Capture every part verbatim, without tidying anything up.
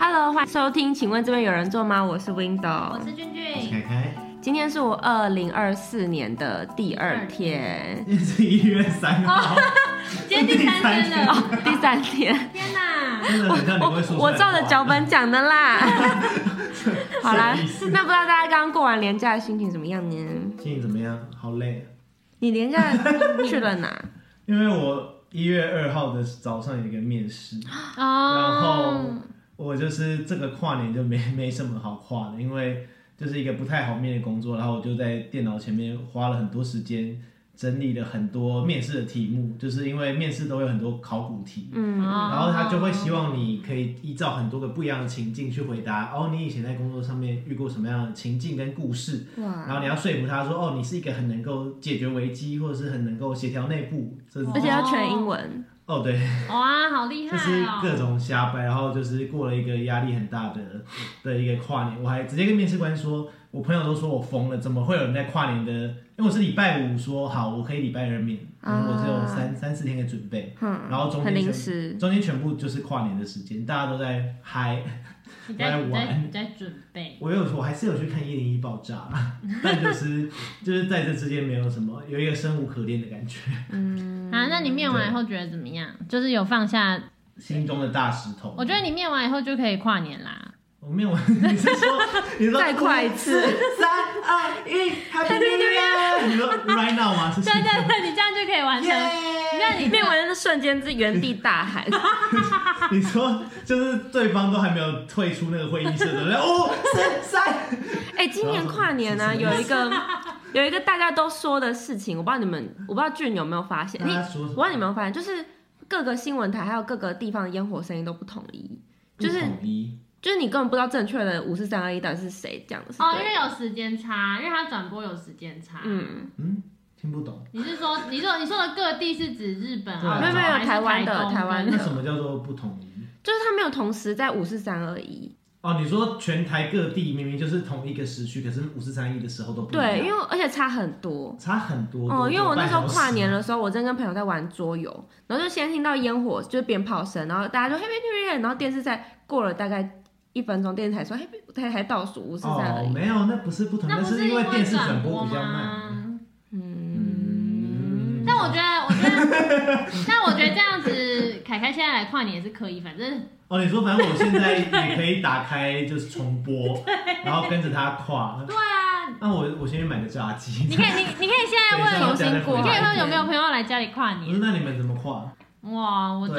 Hello， 欢迎收听，请问这边有人做吗？我是 Window， 我是俊俊， 我是凯凯。 今天是我二零二四年的第二天， 今天是一月三号， 哦、今天第三天了， 哦，第三天。 天哪！ 真的很像你会说出来的话。 我照着脚本讲的啦。好啦，那不知道大家刚刚过完连假的心情怎么样呢？ 心情怎么样？好累。 你连假去了哪？ 因为我一月二号的早上有一个面试， 哦、 然后我就是这个跨年就没没什么好跨的，因为就是一个不太好面的工作，然后我就在电脑前面花了很多时间整理了很多面试的题目，就是因为面试都有很多考古题，嗯，然后他就会希望你可以依照很多个不一样的情境去回答，哦，你以前在工作上面遇过什么样的情境跟故事，然后你要说服他说，哦，你是一个很能够解决危机，或者是很能够协调内部， 而且要全英文。 哦，对， 哇，好厉害哦！ 就是各种瞎掰，然后就是过了一个压力很大的的一个跨年，我还直接跟面试官说，我朋友都说我疯了，怎么会有人在跨年的？因为我是礼拜五说好，我可以礼拜二面，因为我只有三、啊、三四天的准备，嗯、然后中间临时， 中间全部就是跨年的时间，大家都在嗨， 你在玩， 你在准备。 我有，我还是有去看一零一爆炸，但就是就是在这之间没有什么，有一个生无可恋的感觉。嗯。 啊，那你面完以后觉得怎么样？就是有放下心中的大石头。 我觉得你面完以后就可以跨年啦。 我面完，你是说你说再跨一次？ 三二一 ，Happy New Year！ 你说 right now 吗？ 对对对，你这样就可以完成。你看你面完的瞬间是原地大喊。 你说就是对方都还没有退出那个会议室的，哦，三三。 哎，今年跨年呢、啊，有一个。有一个大家都说的事情，我不知道你们，我不知道俊有没有发现，你我不知道你有没有发现，就是各个新闻台还有各个地方的烟火声音都不统一，就是就是你根本不知道正确的五四三二一到底是谁讲的。 哦，因为有时间差，因为它转播有时间差。嗯嗯，听不懂。 你是说你说你说的各地是指日本啊？ 没有没有，台湾的台湾的。 那什么叫做不统一？ 就是它没有同时在五四三二一。 哦，你说全台各地明明就是同一个时区，可是五四三一的时候都不一样。 对，因为而且差很多， 差很多。 哦，因为我那时候跨年的时候，我正跟朋友在玩桌游，然后就先听到烟火，就是鞭炮声，然后大家就 Happy New Year， 然后电视在过了大概一分钟，电视台说 Happy， 台台倒数五四三二一。 哦，没有，那不是不同，那是因为电视转播比较慢。 嗯，但我觉得，我觉得，但我觉得这样子，凯凯现在来跨年也是可以，反正。 哦，你说反正我现在也可以打开就是重播，然后跟着他跨。 对啊。 那我我先去买个炸鸡。 你可以你你可以现在问重新过，你可以问有没有朋友来家里跨年。 那你们怎么跨？ 哇，我就是、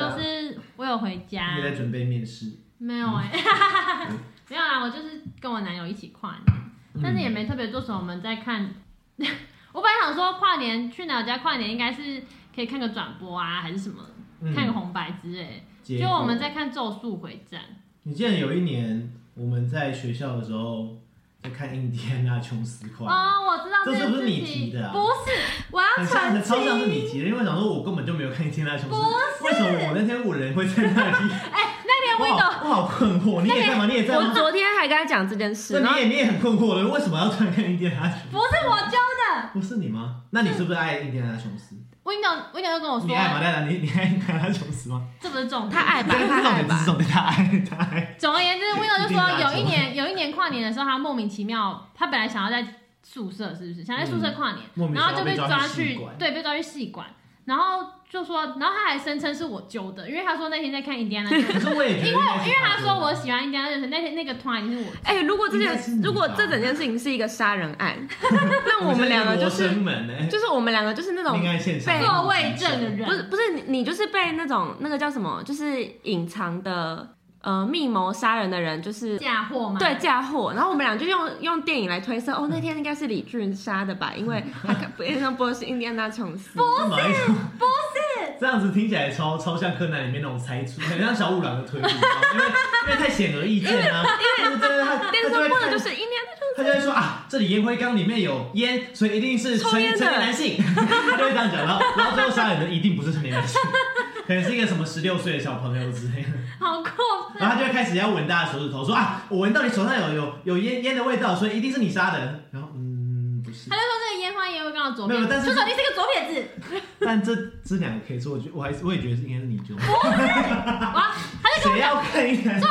啊、我有回家。 你在准备面试？ 没有哎、欸，嗯、没有啦，我就是跟我男友一起跨年，但是也没特别做什么。我们在看，我本来想说跨年去哪家跨年应该是可以看个转播啊，还是什么，嗯、看个红白之类。就我们在看《咒术回战》。 你记得有一年我们在学校的时候在看《印第安纳琼斯跨年》 哦，我知道这这是不是你提的啊？ 不是，我要澄清， 超像是你提的，因为我想说我根本就没有看《印第安纳琼斯》，为什么我那天五人会在那里？ 哎、欸，那天我我好困惑，你也在吗？你也在吗？ 我昨天还跟他讲这件事， 那你也你也很困惑的，为什么要突然看《印第安纳琼斯》？ 不是我教的， 不是你吗？那你是不是爱《印第安纳琼斯》？ Window Window 就跟我说， 你爱吗？戴达，你你爱印第安纳琼斯吗？ 这不是重点， 他爱吧，他爱吧， 重点，他爱，他爱。 总而言之 ，Window 就说有一年有一年跨年的时候，他莫名其妙，他本来想要在宿舍，是不是？想在宿舍跨年， 嗯、 然后就被抓去，对，被抓去戏馆，然后就说，然后他还声称是我揪的，因为他说那天在看印第安纳琼斯， 可是我也觉得， 因为因为他说我喜欢印第安纳琼斯，那天那个团已经是我。 哎、欸，如果这件如果这整件事情是一个杀人案，那我们两个就是，就是我们两个就是那种被作伪证的人， 不是不是你你就是被那种那个叫什么，就是隐藏的。呃，密谋杀人的人就是嫁祸嘛？ 对，嫁祸。然后我们俩就用用电影来推测，哦，那天应该是李俊杀的吧，因为他电视上播的是印第安纳琼斯。 不是，不是， 这样子听起来超超像柯南里面那种猜出，很像小五郎的推理，因为因为太显而易见啊。 因为对他电视上播的就是印第安纳琼斯， 他就会说啊，这里烟灰缸里面有烟，所以一定是成成年男性，他就会这样讲，然后然后最后杀人的一定不是成年男性。可能是一个什么十六岁的小朋友之类的， 好过分。 然后他就会开始要闻大家手指头，说啊，我闻到你手上有有有烟烟的味道，所以一定是你杀的。然后嗯，不是。 他就说这个烟花烟会刚好左边， 没有，但是就说你是个左撇子。 但这这两个可以说，我觉得我还是我也觉得是应该是你揪。 不是，哇，他就跟我谁要看一看？ 重点是他跟我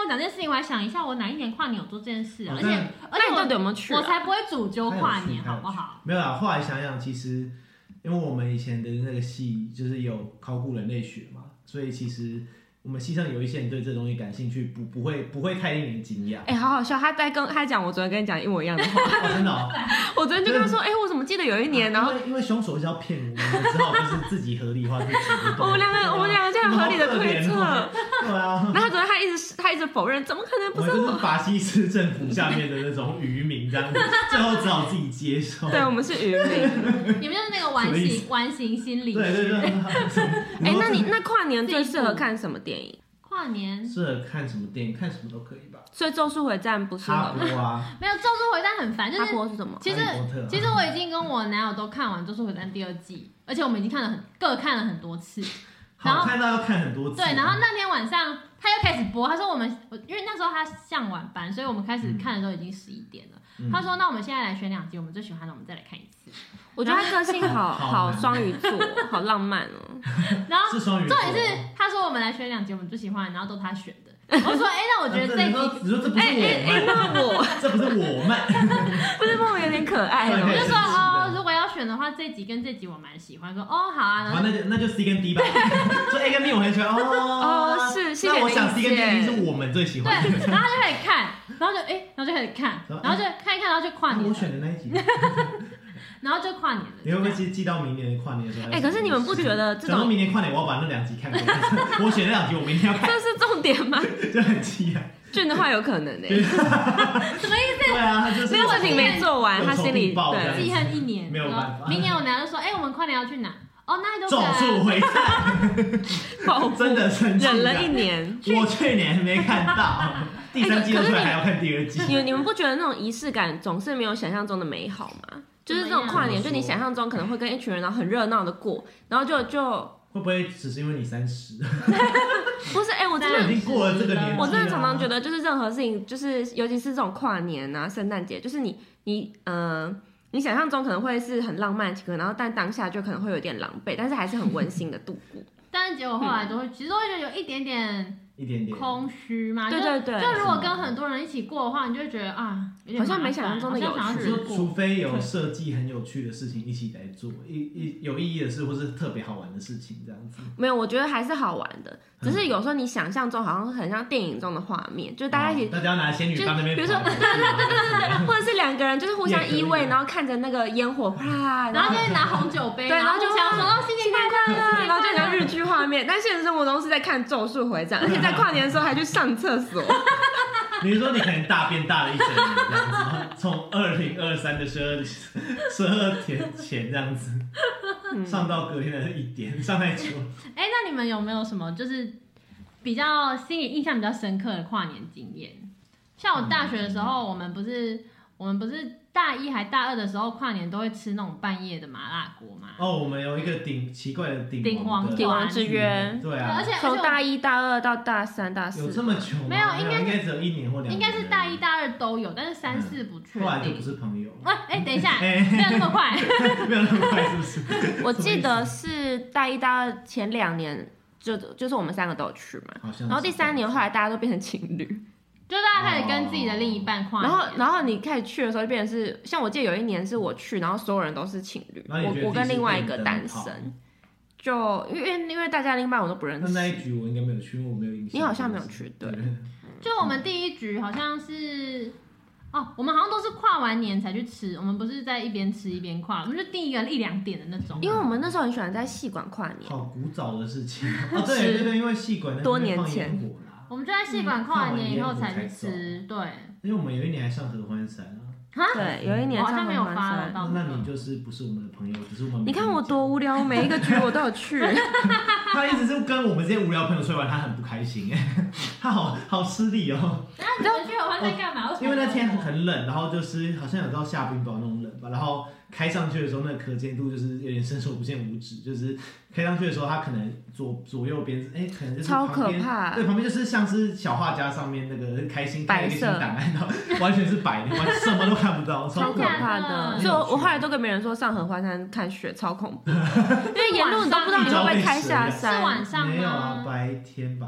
你讲这件事情，我还想一下，我哪一年跨年有做这件事啊？而且而且你到底有没有去、啊？ 我才不会主揪跨年，好不好？ 没有啦，后来想想，其实因为我们以前的那个系就是有考古人类学嘛，所以其实。我们系上有一些人对这东西感兴趣，不不会不会太令人惊讶。 哎、欸，好好笑，他在跟他讲我昨天跟你讲一模一样的话。 哦，真的哦。 我昨天就跟他说，哎、欸，我怎么记得有一年，然后因为因为凶手是要骗我们，只好就是自己合理化自己。 我们两个我们两个这样合理的推测。 对啊。 然后他昨天他一直他一直否认，怎么可能不是我？ 我们就是法西斯政府下面的那种渔民这样子，最后只好自己接受。 对，我们是渔民。 你们就是那个完形完形心理学。 对对对。 哎、欸，那你那跨年最适合看什么电影？ 跨年适合看什么电影？看什么都可以吧。 所以《咒术回战》不适合吗？ 啊、 没有，《咒术回战》很烦，就是。 哈波是什么？ 其实其实我已经跟我男友都看完《咒术回战》第二季，而且我们已经看了很各看了很多次。 好看到要看很多次。 对，然后那天晚上他又开始播，他说我们因为那时候他上晚班，所以我们开始看的时候已经十一点了。嗯、他说那我们现在来选两集，我们最喜欢的我们再来看一次。 我觉得他个性好好双鱼座，好浪漫哦。 然后重点是他说我们来选两集我们最喜欢，然后都他选的。我说哎、欸，那我觉得这一集， 你说这不是我们， 哎、欸，那我这不是我们， 不是梦有点可爱哦。 我就说哦，如果要选的话，这集跟这集我蛮喜欢。说哦好啊， 好，那就那就 C 跟 D 吧。说 A 跟 B 我很喜欢哦。 哦，是，谢谢你。 那我想 C 跟 D 是我们最喜欢的。 对，然后他就开始看，然后就哎、欸，然后就开始看，然后就看一看，然后就跨年。 我选的那一集。 然后就跨年了。 你会不会记记到明年的跨年的时候？ 哎、欸，可是你们不觉得这种？ 等明年跨年我要把那两集看完。我选那两集，我明天要看。 这是重点吗？ 就很气啊。 俊的话有可能哎、欸。 什么意思？ 对啊，就是这个事情没做完，他心里对记恨一年。 没有办法。 明年我男友就说：“哎、欸，我们跨年要去哪？”哦，那都咒术回战。真的生气。 忍了一年。 我去年没看到。第三季都出来还要看第二季。 你你们不觉得那种仪式感总是没有想象中的美好吗？就是这种跨年，就你想象中可能会跟一群人然后很热闹的过，然后就就会不会只是因为你三十？ 不是，哎、欸，我真的已经过了这个年纪、啊， 我真的常常觉得，就是任何事情，就是尤其是这种跨年啊、圣诞节，就是你你呃，你想象中可能会是很浪漫情歌，然后但当下就可能会有点狼狈，但是还是很温馨的度过。 但是结果后来都会，嗯、其实都会觉得有一点点。 一点点空虚嘛， 对对对， 就如果跟很多人一起过的话，你就会觉得啊， 好像没想象中的有趣。 除非有设计很有趣的事情一起来做，一一有意义的事，或是特别好玩的事情，这样子。 没有，我觉得还是好玩的，只是有时候你想象中好像很像电影中的画面，就是大家一起， 大家拿仙女棒那边， 比如说，对对对对对，或者是两个人就是互相依偎，然后看着那个烟火啪， 然后就拿红酒杯， 对，然后就想说哦新年快乐， 然后就像日剧画面，但现实生活中是在看《咒术回战》，而且在跨年的时候还去上厕所。 比如说你可能大便大了一整年这样子，从二零二三的十二十二天前这样子，嗯、上到隔天的一点，上太久。 哎、欸，那你们有没有什么就是比较心里印象比较深刻的跨年经验？像我大学的时候，我们不是我们不是大一还大二的时候跨年都会吃那种半夜的麻辣锅嘛？ 哦，我们有一个顶奇怪的顶顶王顶王之约， 对啊， 而且从大一大二到大三大四， 有这么久吗？ 没有，应该应该只有一年或两年， 应该是大一大二都有，但是三四不确定。 后来就不是朋友。 哎、欸，等一下，没有那么快， 没有那么快，是不是？ 我记得是大一大二前两年就就是我们三个都有去嘛，然后第三年后来大家都变成情侣。 就大家开始跟自己的另一半跨年， 然后然后你开始去的时候就变成是，像我记得有一年是我去，然后所有人都是情侣，我我跟另外一个单身，就因为因为大家另一半我都不认识。 那那一局我应该没有去，因为我没有印象。 你好像没有去，对。 就我们第一局好像是，哦，我们好像都是跨完年才去吃，我们不是在一边吃一边跨，我们就定一个一两点的那种。 因为我们那时候很喜欢在戏馆跨年。 好古早的事情哦，对对对，因为戏馆多年前。 我们就在戏馆跨完年以后才去吃，对。 因为我们有一年还上合欢山啊。 对，有一年上合欢山。 那你就是不是我们的朋友，只是我们。 你看我多无聊，每一个局我都有去。 他一直是跟我们这些无聊朋友吹完，他很不开心哎，他好好吃力哦。 那你们去合欢山干嘛？ 因为那天很冷，然后就是好像有到下冰雹那种冷吧，然后开上去的时候，那个可见度就是有点伸手不见五指，就是开上去的时候，它可能左左右边，哎，可能就是超可怕， 对，旁边就是像是小画家上面那个开心开一个新档案，然后完全是白的，完全什么都看不到， 超可怕的。所以我我后来都跟别人说，上合欢山看雪超恐怖，因为沿路你都不知道你会不会开下山。 是晚上吗？ 没有啊，白天吧。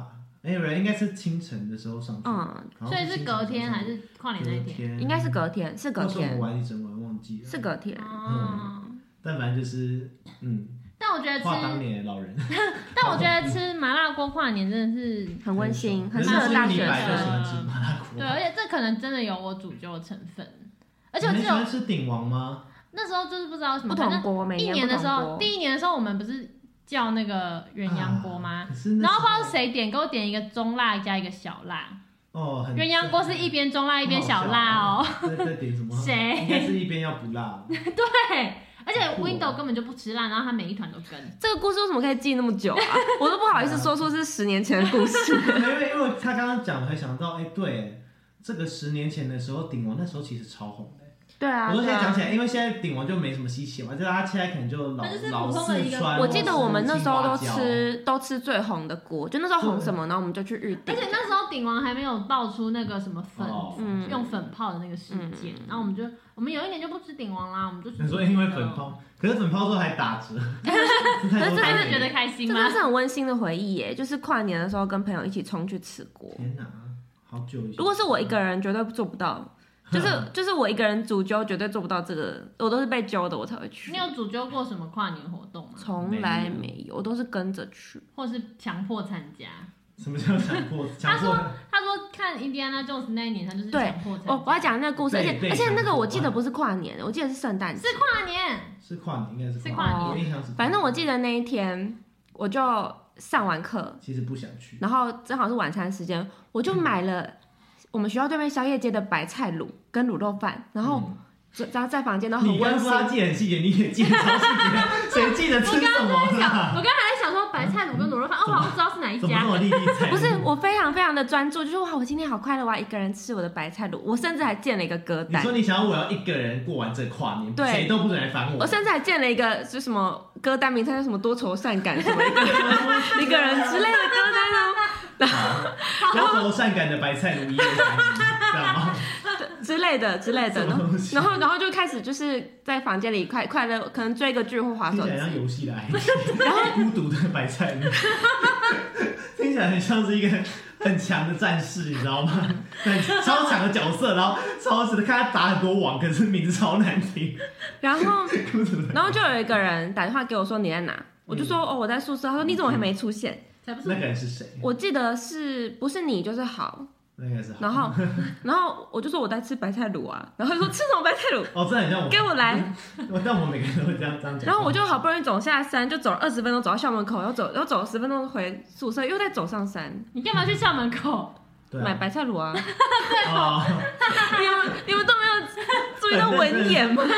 哎，有人应该是清晨的时候上去， 嗯， 所以是隔天还是跨年那一天？ 应该是隔天，是隔天。 我玩一整晚忘记了， 是隔天。 哦、 嗯，但反正就是嗯。 但我觉得吃， 话当年的老人。 但我觉得吃麻辣锅跨年真的是很温馨，很适合大学生。 对，而且这可能真的有我煮究的成分。而且我记得你喜欢吃鼎王吗？ 那时候就是不知道什么不同锅，每一年的时候，第一年的时候我们不是叫那个鸳鸯锅吗？ 啊、 然后不知道谁点，给我点一个中辣加一个小辣。 哦， 鸳鸯锅是一边中辣一边小辣哦。 在在点什么？ 谁？ 应该是一边要不辣。 对。而且 Window 根本就不吃辣，然后他每一团都跟。 这个故事为什么可以记那么久啊？我都不好意思说出是十年前的故事。 因为因为他刚刚讲，我才想到，哎、欸，对，这个十年前的时候，鼎王那时候其实超红的。 对啊， 我说现在讲起来，因为现在鼎王就没什么稀奇嘛，就他现在可能就老老四川。 我记得我们那时候都吃都吃最红的锅，就那时候红什么，然后我们就去预定。 而且那时候鼎王还没有爆出那个什么粉， 嗯、 用粉泡的那个事件，嗯、然后我们就我们有一年就不吃鼎王啦，我们就吃。 你说因为粉泡，可是粉泡之后还打折， 可是真的觉得开心吗？ 真的是很温馨的回忆耶，就是跨年的时候跟朋友一起冲去吃锅。 天哪，好久以前。 如果是我一个人，绝对做不到。就是就是我一个人主揪绝对做不到这个，我都是被揪的我才会去。 你有主揪过什么跨年活动吗？ 从来没有，我都是跟着去， 或是强迫参加。 什么叫强迫？他说他说看 Indiana Jones 那一年他就是强迫参加。 哦，我要讲那个故事，而且而且那个我记得不是跨年，我记得是圣诞节。 是跨年。 是跨年，应该是是跨年。 我印象是。 反正我记得那一天我就上完课， 其实不想去， 然后正好是晚餐时间，我就买了。我们学校对面宵夜街的白菜卤跟卤肉饭，然后然后在房间都很温馨。 你刚说他记得很细节，你也记得超细节，谁记得吃什么？ 我刚刚我刚才在想说白菜卤跟卤肉饭，哦，我好像知道是哪一家。 不是，我非常非常的专注，就是哇，我今天好快乐，我要一个人吃我的白菜卤，我甚至还建了一个歌单。 你说你想要我要一个人过完这跨年， 对， 谁都不准来烦我。 我甚至还建了一个就什么歌单名称，叫什么多愁善感什么一个一个人之类的歌单哦。 然后多愁善感的白菜卤一人知道吗？ 之类的之类的，然后然后就开始就是在房间里快快乐，可能追个剧或滑手机。 听起来像游戏的爱情，然后孤独的白菜卤，听起来很像是一个很强的战士，你知道吗？很超强的角色，然后超值的看他打很多网，可是名字超难听。 然后然后就有一个人打电话给我说你在哪，我就说哦我在宿舍，他说你怎么还没出现？ 那个人是谁？ 我记得是不是你就是好。 那个是好。 然后，然后我就说我在吃白菜卤啊，然后他说吃什么白菜卤？ 哦，这很像我。 给我来。 但我们每个人都会这样这样讲。 然后我就好不容易走下山，就走了二十分钟，走到校门口，又走又走十分钟回宿舍，又再走上山。 你干嘛去校门口？ 对啊、 买白菜卤啊。 对哦。 你们你们都没有注意到文言吗？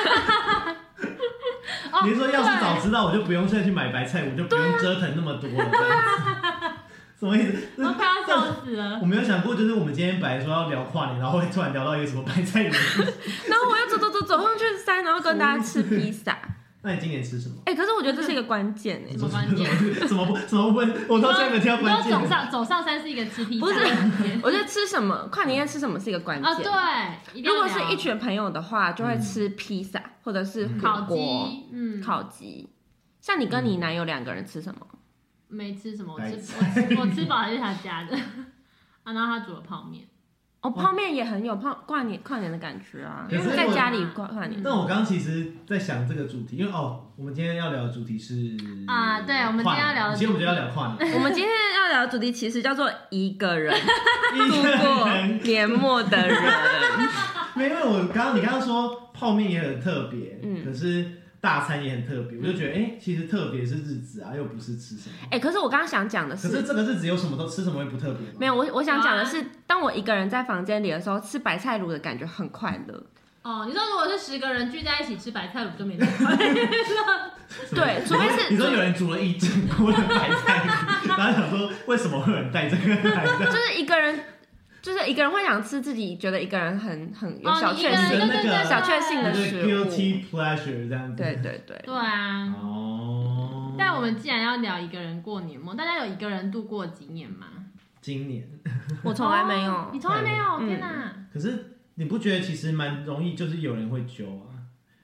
你是说要是早知道，我就不用现在去买白菜，我就不用折腾那么多了。什么意思？ 我快要笑死了。 我没有想过，就是我们今天本来说要聊跨年，然后会突然聊到一个什么白菜卤。 然后我又走走走走上去山，然后跟大家吃披萨。 那你今年吃什么？ 哎、欸，可是我觉得这是一个关键哎。 什么关键？ 怎么不怎么问？我到现在没听到关键。 走上走上山是一个吃披萨。 不是，我觉得吃什么跨年夜吃什么是一个关键。 哦，对。 如果是一群朋友的话，就会吃披萨、嗯、或者是烤鸡，嗯， 烤鸡。像你跟你男友两个人吃什么？ 没吃什么，我吃我吃我吃饱还是他家的啊，然后他煮了泡面。 哦，泡面也很有泡跨年跨年的感觉啊，因为在家里跨跨年。 但我刚刚其实在想这个主题，因为哦，我们今天要聊的主题是啊，对，我们今天要聊的， 其实我们就要聊跨年。 我们今天要聊的主题其实叫做一个人度过年末的人。 没有，因为我刚刚你刚刚说泡面也很特别，嗯，可是。大餐也很特别，我就觉得，哎、欸，其实特别是日子啊，又不是吃什么。 哎、欸，可是我刚刚想讲的是， 可是这个日子有什么都吃什么会不特别吗？ 没有，我我想讲的是，当我一个人在房间里的时候，吃白菜卤的感觉很快乐。 哦，你说如果是十个人聚在一起吃白菜卤就没那么快乐。 对，除非是你说有人煮了一整锅的白菜卤，然后想说为什么会有人带这个来的？ 就是一个人。就是一个人会想吃自己觉得一个人很很有小确幸、 那个小确幸的食物 ，guilty pleasure 这样子。 对对对。 对啊。 哦。 但我们既然要聊一个人过年嘛，大家有一个人度过的经验吗？ 今年。 我从来没有。哦、 你从来没有？天哪！ 可是你不觉得其实蛮容易，就是有人会揪啊？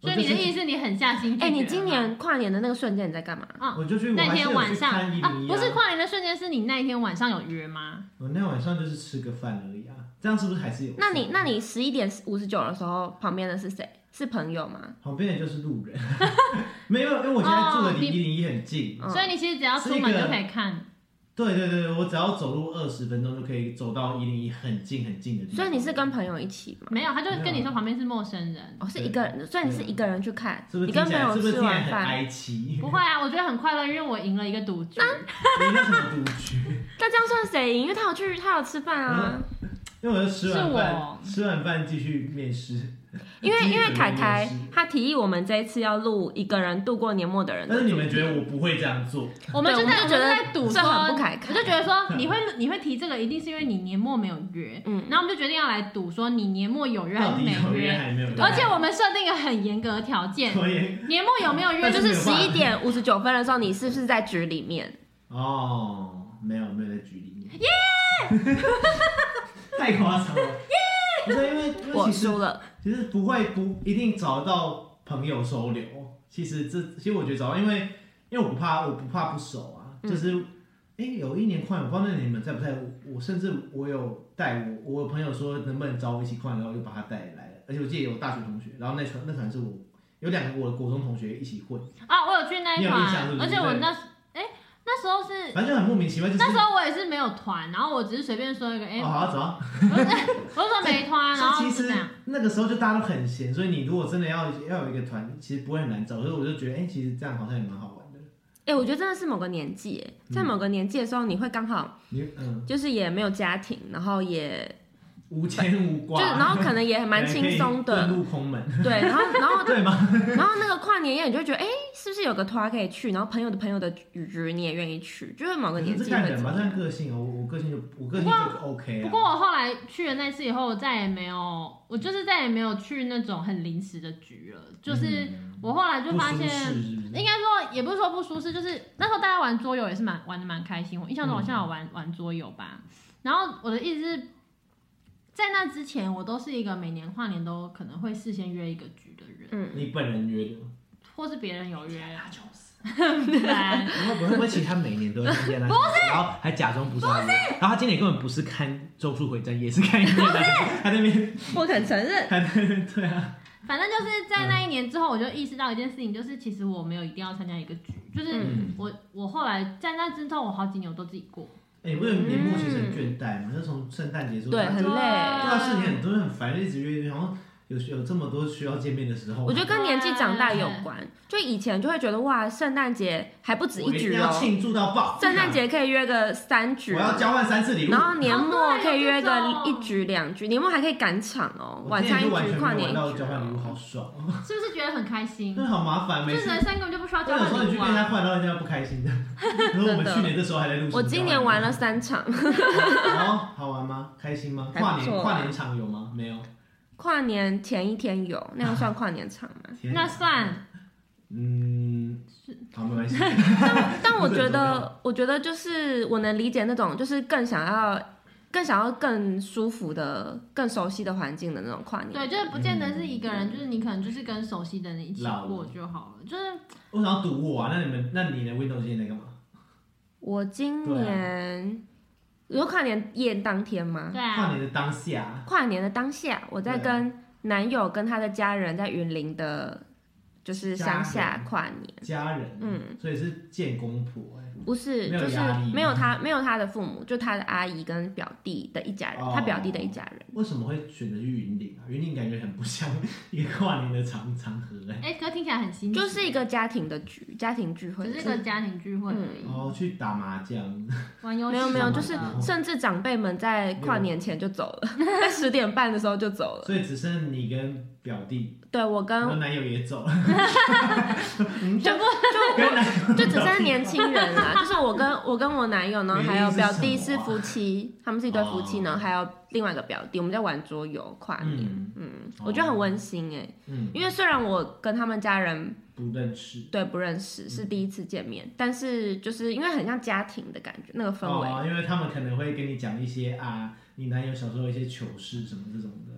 所以你的意思是你很下心拒绝？ 哎、欸，你今年跨年的那个瞬间你在干嘛？ 嗯， 我就去那天晚上啊， 不是跨年的瞬间，是你那一天晚上有约吗？ 我那天晚上就是吃个饭而已啊，这样是不是还是有？ 那你那你十一点五十九的时候，旁边的是谁？是朋友吗？ 旁边的就是路人，没有，因为我现在住的离一零一很近、 哦，所以你其实只要出门就可以看。 对对对，我只要走路二十分钟就可以走到一零一很近很近的地方。 所以你是跟朋友一起吗？ 没有，他就跟你说旁边是陌生人。 哦，是一个人，所以你是一个人去看。 是不是你跟朋友吃完饭？ 哀戚？ 不会啊，我觉得很快乐，因为我赢了一个赌局。 你赢了什么赌局？ 那这样算谁赢？因为他有去，他有吃饭啊。 嗯、因为我就吃完饭，吃完饭继续面试。 因为因为凯凯他提议我们这一次要录一个人度过年末的人的， 但是你们觉得我不会这样做？ 我们就在觉得在赌说， 很不凯凯， 我就觉得说你会你会提这个，一定是因为你年末没有约，嗯，然后我们就决定要来赌说你年末有约还是没约，而且我们设定一个很严格的条件，年末有没有约就是十一点五十九分的时候，你是不是在局里面？ 哦，没有没有在局里面， 耶， 太夸张了，耶。不是因为我输了， 其实不会不一定找得到朋友收留。其实这其实我觉得找到，因为因为我不怕我不怕不熟啊，嗯、就是哎、欸、有一年跨年，我不知道那你们在不在，我甚至我有带我我有朋友说能不能找我一起跨年，然后我就把他带来了，而且我记得有大学同学，然后那团那团是我有两个我的国中同学一起混啊，我有去那一团，而且我那哎。那时候是， 反正就很莫名其妙。就是、 那时候我也是没有团，然后我只是随便说一个，哎、欸， 哦，好、啊，走啊。 我就说没团，然后其实那个时候就大家都很闲，所以你如果真的要要有一个团，其实不会很难找。所以我就觉得，哎、欸，其实这样好像也蛮好玩的。 哎、欸，我觉得真的是某个年纪，在某个年纪的时候，你会刚好，嗯，就是也没有家庭，然后也。 无牵无挂， 就然后可能也蛮轻松的， 遁入空门。 对，然后然后对吗？ 然后那个跨年夜，你就会觉得，哎、欸，是不是有个团可以去？然后朋友的朋友的局你也愿意去，就是某个年纪会。 这看人吧，看个性哦。我我个性就我个性就 OK 啊。 不过我后来去了那次以后，我再也没有，我就是再也没有去那种很临时的局了。就是我后来就发现， 是是应该说也不是说不舒适，就是那时候大家玩桌游也是蛮玩的蛮开心。我印象中好像有玩、嗯、玩桌游吧。然后我的意思是。在那之前，我都是一个每年跨年都可能会事先约一个局的人。 嗯，你本人约的， 或是别人有约。 对，然后不会，其实他每年都会参加那，然后还假装不是他，然后他今年根本不是看《咒术回战》，也是看一年的，他那边不肯承认。 对啊。 反正就是在那一年之后，我就意识到一件事情，就是其实我没有一定要参加一个局，就是我、嗯、我后来在那之后，我好几年我都自己过。 哎、欸，不是年末其实很倦怠嘛，就从圣诞节之后， 对，很累， 对啊，事情很多，很烦，一直约，然后有有这么多需要见面的时候。 我觉得跟年纪长大有关，就以前就会觉得哇，圣诞节还不止一局哦， 要庆祝到爆， 圣诞节可以约个三局， 我要交换三次礼物， 然后年末可以约个一局两局，年末还可以赶场哦，晚餐一局，跨年一局， 交换礼物好爽哦， 是不是觉得很开心？ 真的好麻烦， 就是人生根本就不需要交换礼物啊。 有时候你去跟人家换，然后人家不开心的。如果我们去年这时候还在录， 我今年玩了三场。 哦，好玩吗？开心吗？跨年跨年场有吗？没有。 跨年前一天有，那样算跨年场吗？ 那算。 嗯，好，没关系。 但但我觉得，我觉得就是我能理解那种，就是更想要、更想要更舒服的、更熟悉的环境的那种跨年。 对，就是不见得是一个人，嗯、就是你可能就是跟熟悉的人一起过就好了。就是我想要赌我啊，那你们，那你的 Windows 今年在干嘛？ 我今年。你说跨年夜当天吗？ 对啊。 跨年的当下。 跨年的当下，我在跟男友跟他的家人在云林的，就是乡下跨年。 家人。嗯。所以是见公婆哎、欸。 不是，就是没有他，没有他的父母，就他的阿姨跟表弟的一家人，哦、他表弟的一家人。 为什么会选择去云林啊？云林感觉很不像一个跨年的场场合哎、 欸。哎、欸，可听起来很新奇。 就是一个家庭的局，家庭聚会， 只是个家庭聚会而已。 嗯、哦，去打麻将。 玩游戏。 没有没有，就是甚至长辈们在跨年前就走了，在十点半的时候就走了。 所以只剩你跟表弟。 对，我跟我男友也走了。 全部就就只剩年轻人啦，就是我跟我跟我男友呢，还有表弟是夫妻，他们是一对夫妻呢，还有另外一个表弟，我们在玩桌游跨年，嗯，嗯我觉得很温馨哎、欸，嗯，因为虽然我跟他们家人不认识， 对，不认识，是第一次见面，嗯、但是就是因为很像家庭的感觉，那个氛围、 哦，因为他们可能会跟你讲一些啊，你男友小时候一些糗事什么这种的。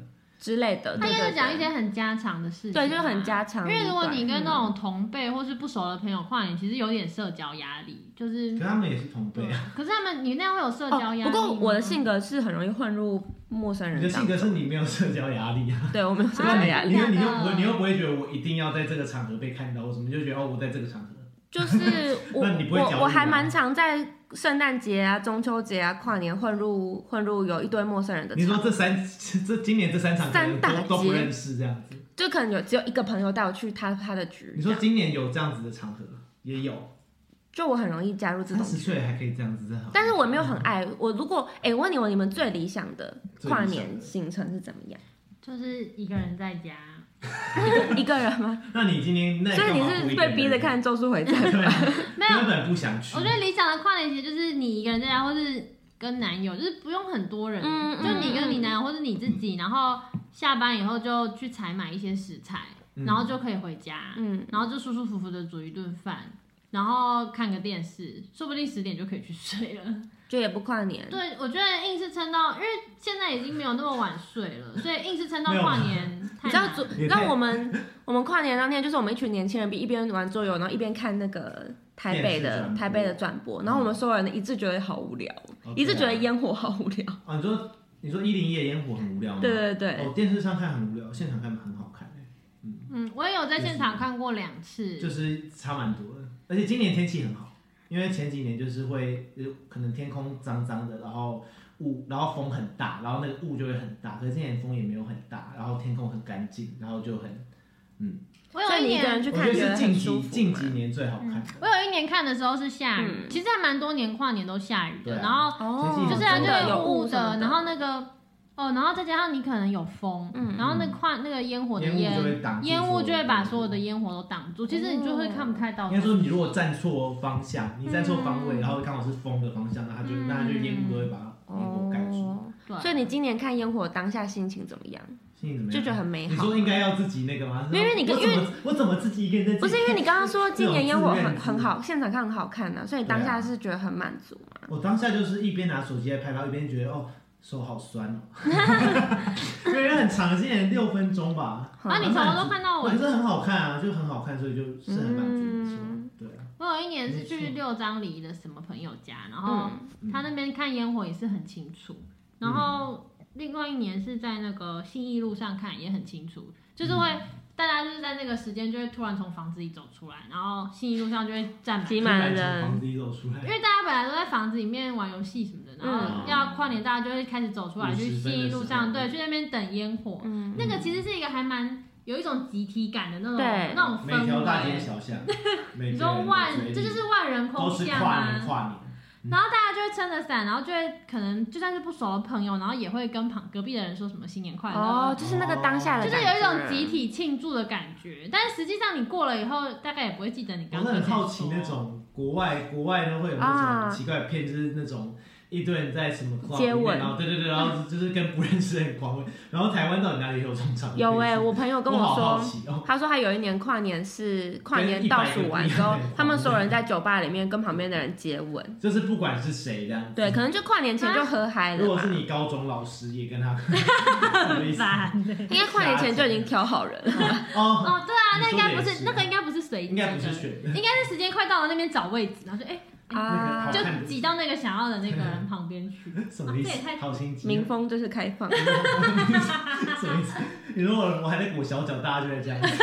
之类的。 他应该是讲一些很家常的事情， 对，就是很家常。 因为如果你跟那种同辈或是不熟的朋友跨年，其实有点社交压力，就是。 可他们也是同辈啊。 可是他们你那样会有社交压力、哦。 不过我的性格是很容易混入陌生人。 你的性格是你没有社交压力啊。 对，我没有社交压力。 你你又不会，你又不会觉得我一定要在这个场合被看到，或什么，就觉得哦，我在这个场合。 就是我我我还蛮常在圣诞节啊、中秋节啊、跨年混入混入有一堆陌生人的场。 你说这三这今年这三场三大都不认识这样子， 就可能有只有一个朋友带我去他他的局。 你说今年有这样子的场合也有， 就我很容易加入这种。 三十岁还可以这样子，真好。 但是我没有很爱我。如果哎、欸，我问你们，你们最理想的跨年行程是怎么样？ 就是一个人在家。 一, 个一个人吗？ 那你今天那所以你是被逼着看《咒术回战》 吗？没有，根本不想去。 我觉得理想的跨年节就是你一个人在家，或是跟男友，就是不用很多人，嗯、就你跟你男友或者你自己，嗯、然后下班以后就去采买一些食材，嗯、然后就可以回家，嗯，然后就舒舒服服的煮一顿饭，然后看个电视，说不定十点就可以去睡了。 就也不跨年。 对，我觉得硬是撑到，因为现在已经没有那么晚睡了，所以硬是撑到跨年太难。 你知道，你知道我们我们跨年当天，就是我们一群年轻人，一边玩桌游，然后一边看那个台北的台北的转播，然后我们所有人一致觉得好无聊，嗯、一致觉得烟火好无聊。 啊，你说你说一零一的烟火很无聊吗？ 对对对。 哦，电视上看很无聊，现场看很好看。 嗯嗯，我也有在现场看过两次， 就是差蛮多的，而且今年天气很好。因为前几年就是会可能天空脏脏的，然后雾，然后风很大，然后那个雾就会很大。可是今年风也没有很大，然后天空很干净，然后就很嗯。 我有一年去看， 我觉得是近几近几年最好看的、嗯。 我有一年看的时候是下雨，嗯、其实还蛮多年跨年都下雨的，啊、然后就是它就有雾的，然后那个。哦，然后再加上你可能有风，嗯、然后那跨那个烟火的烟烟雾就会把所有的烟火都挡住，其实你就会看不太到。 应该说你如果站错方向，你站错方位，嗯、然后刚好是风的方向，那它就、嗯、那它就烟雾都会把烟火盖住。 哦、對所以你今年看烟火当下心情怎么样？ 心情怎么样？ 就觉得很美好。 你说应该要自己那个吗？ 因为你跟因为我怎么自己一个人在？ 不是因为你刚刚说今年烟火很很好，现场看很好看啊，所以你当下是觉得很满足嘛？ 我当下就是一边拿手机在拍，然后一边觉得哦。手好酸哦，因为很长，今年六分钟吧。 那你从头都看到我， 可是很好看啊，就很好看，所以就是很满足。嗯、对啊。 我有一年是去六张犁的什么朋友家，然后他那边看烟火也是很清楚。然后另外一年是在那个信义路上看，也很清楚，就是会。大家就是在那个时间就会突然从房子里走出来，然后信义路上就会站挤满人， 房子里走出来， 因为大家本来都在房子里面玩游戏什么的，然后要跨年，大家就会开始走出来，去信义路上，对，去那边等烟火。嗯、那个其实是一个还蛮有一种集体感的那种那种氛围。 每条大街小巷， 你说万，这就是万人空巷啊。 跨年。 然后大家就会撑着伞，然后就会可能就算是不熟的朋友，然后也会跟旁隔壁的人说什么新年快乐哦，就是那个当下的， 就是有一种集体庆祝的感觉。但是实际上你过了以后，大概也不会记得你刚刚。 我很好奇那种国外国外呢会有那种奇怪的片，就是那种一堆人在什么接吻， 然后对对对，然后就是跟不认识的人狂吻。然后台湾到底哪里有这种场面？ 有哎、欸，我朋友跟我说， 我哦、 他说他有一年跨年是跨年倒数完之后，他们所有人在酒吧里面跟旁边的人接吻， 就是不管是谁这样子。 对，可能就跨年前就喝嗨了。 如果是你高中老师也跟他， 应该跨年前就已经挑好人了。 哦哦，对啊，那应该不是那个应该不是随机， 应该不是选的， 应该是时间快到了那边找位置，然后就哎。欸啊、就挤到那个想要的那个人旁边去， 什么意思？ 啊、 好心机。 民风就是开放。 什么意思？你说我我还在裹小脚，大家就会这样子。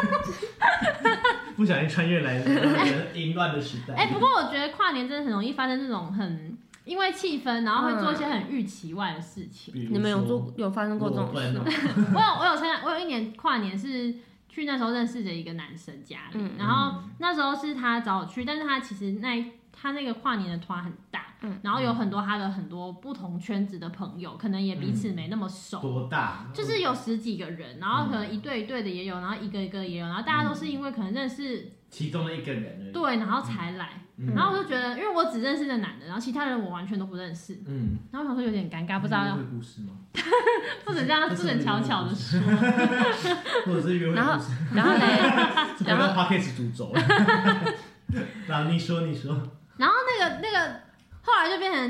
不小心穿越来淫乱的时代。 哎、欸，不过我觉得跨年真的很容易发生这种很因为气氛，然后会做一些很预期外的事情。 嗯、你们有做有发生过这种事吗？ 我有我有参加，我有一年跨年是。去那时候认识的一个男生家里，嗯、然后那时候是他找我去，但是他其实那他那个跨年的团很大，嗯、然后有很多他的很多不同圈子的朋友，可能也彼此没那么熟。 多大？ 就是有十几个人，然后可能一对一对的也有，然后一个一个也有，然后大家都是因为可能认识其中的一个人而已， 对，然后才来。嗯、然后我就觉得，因为我只认识这男的，然后其他人我完全都不认识，嗯，然后我想说有点尴尬，不知道要约会故事吗？ 不能这样，不能悄悄的说， 或者是约会故事。 然后，然后嘞， 然后 podcast 主轴，然后你说你说， 然后那个那个后来就变成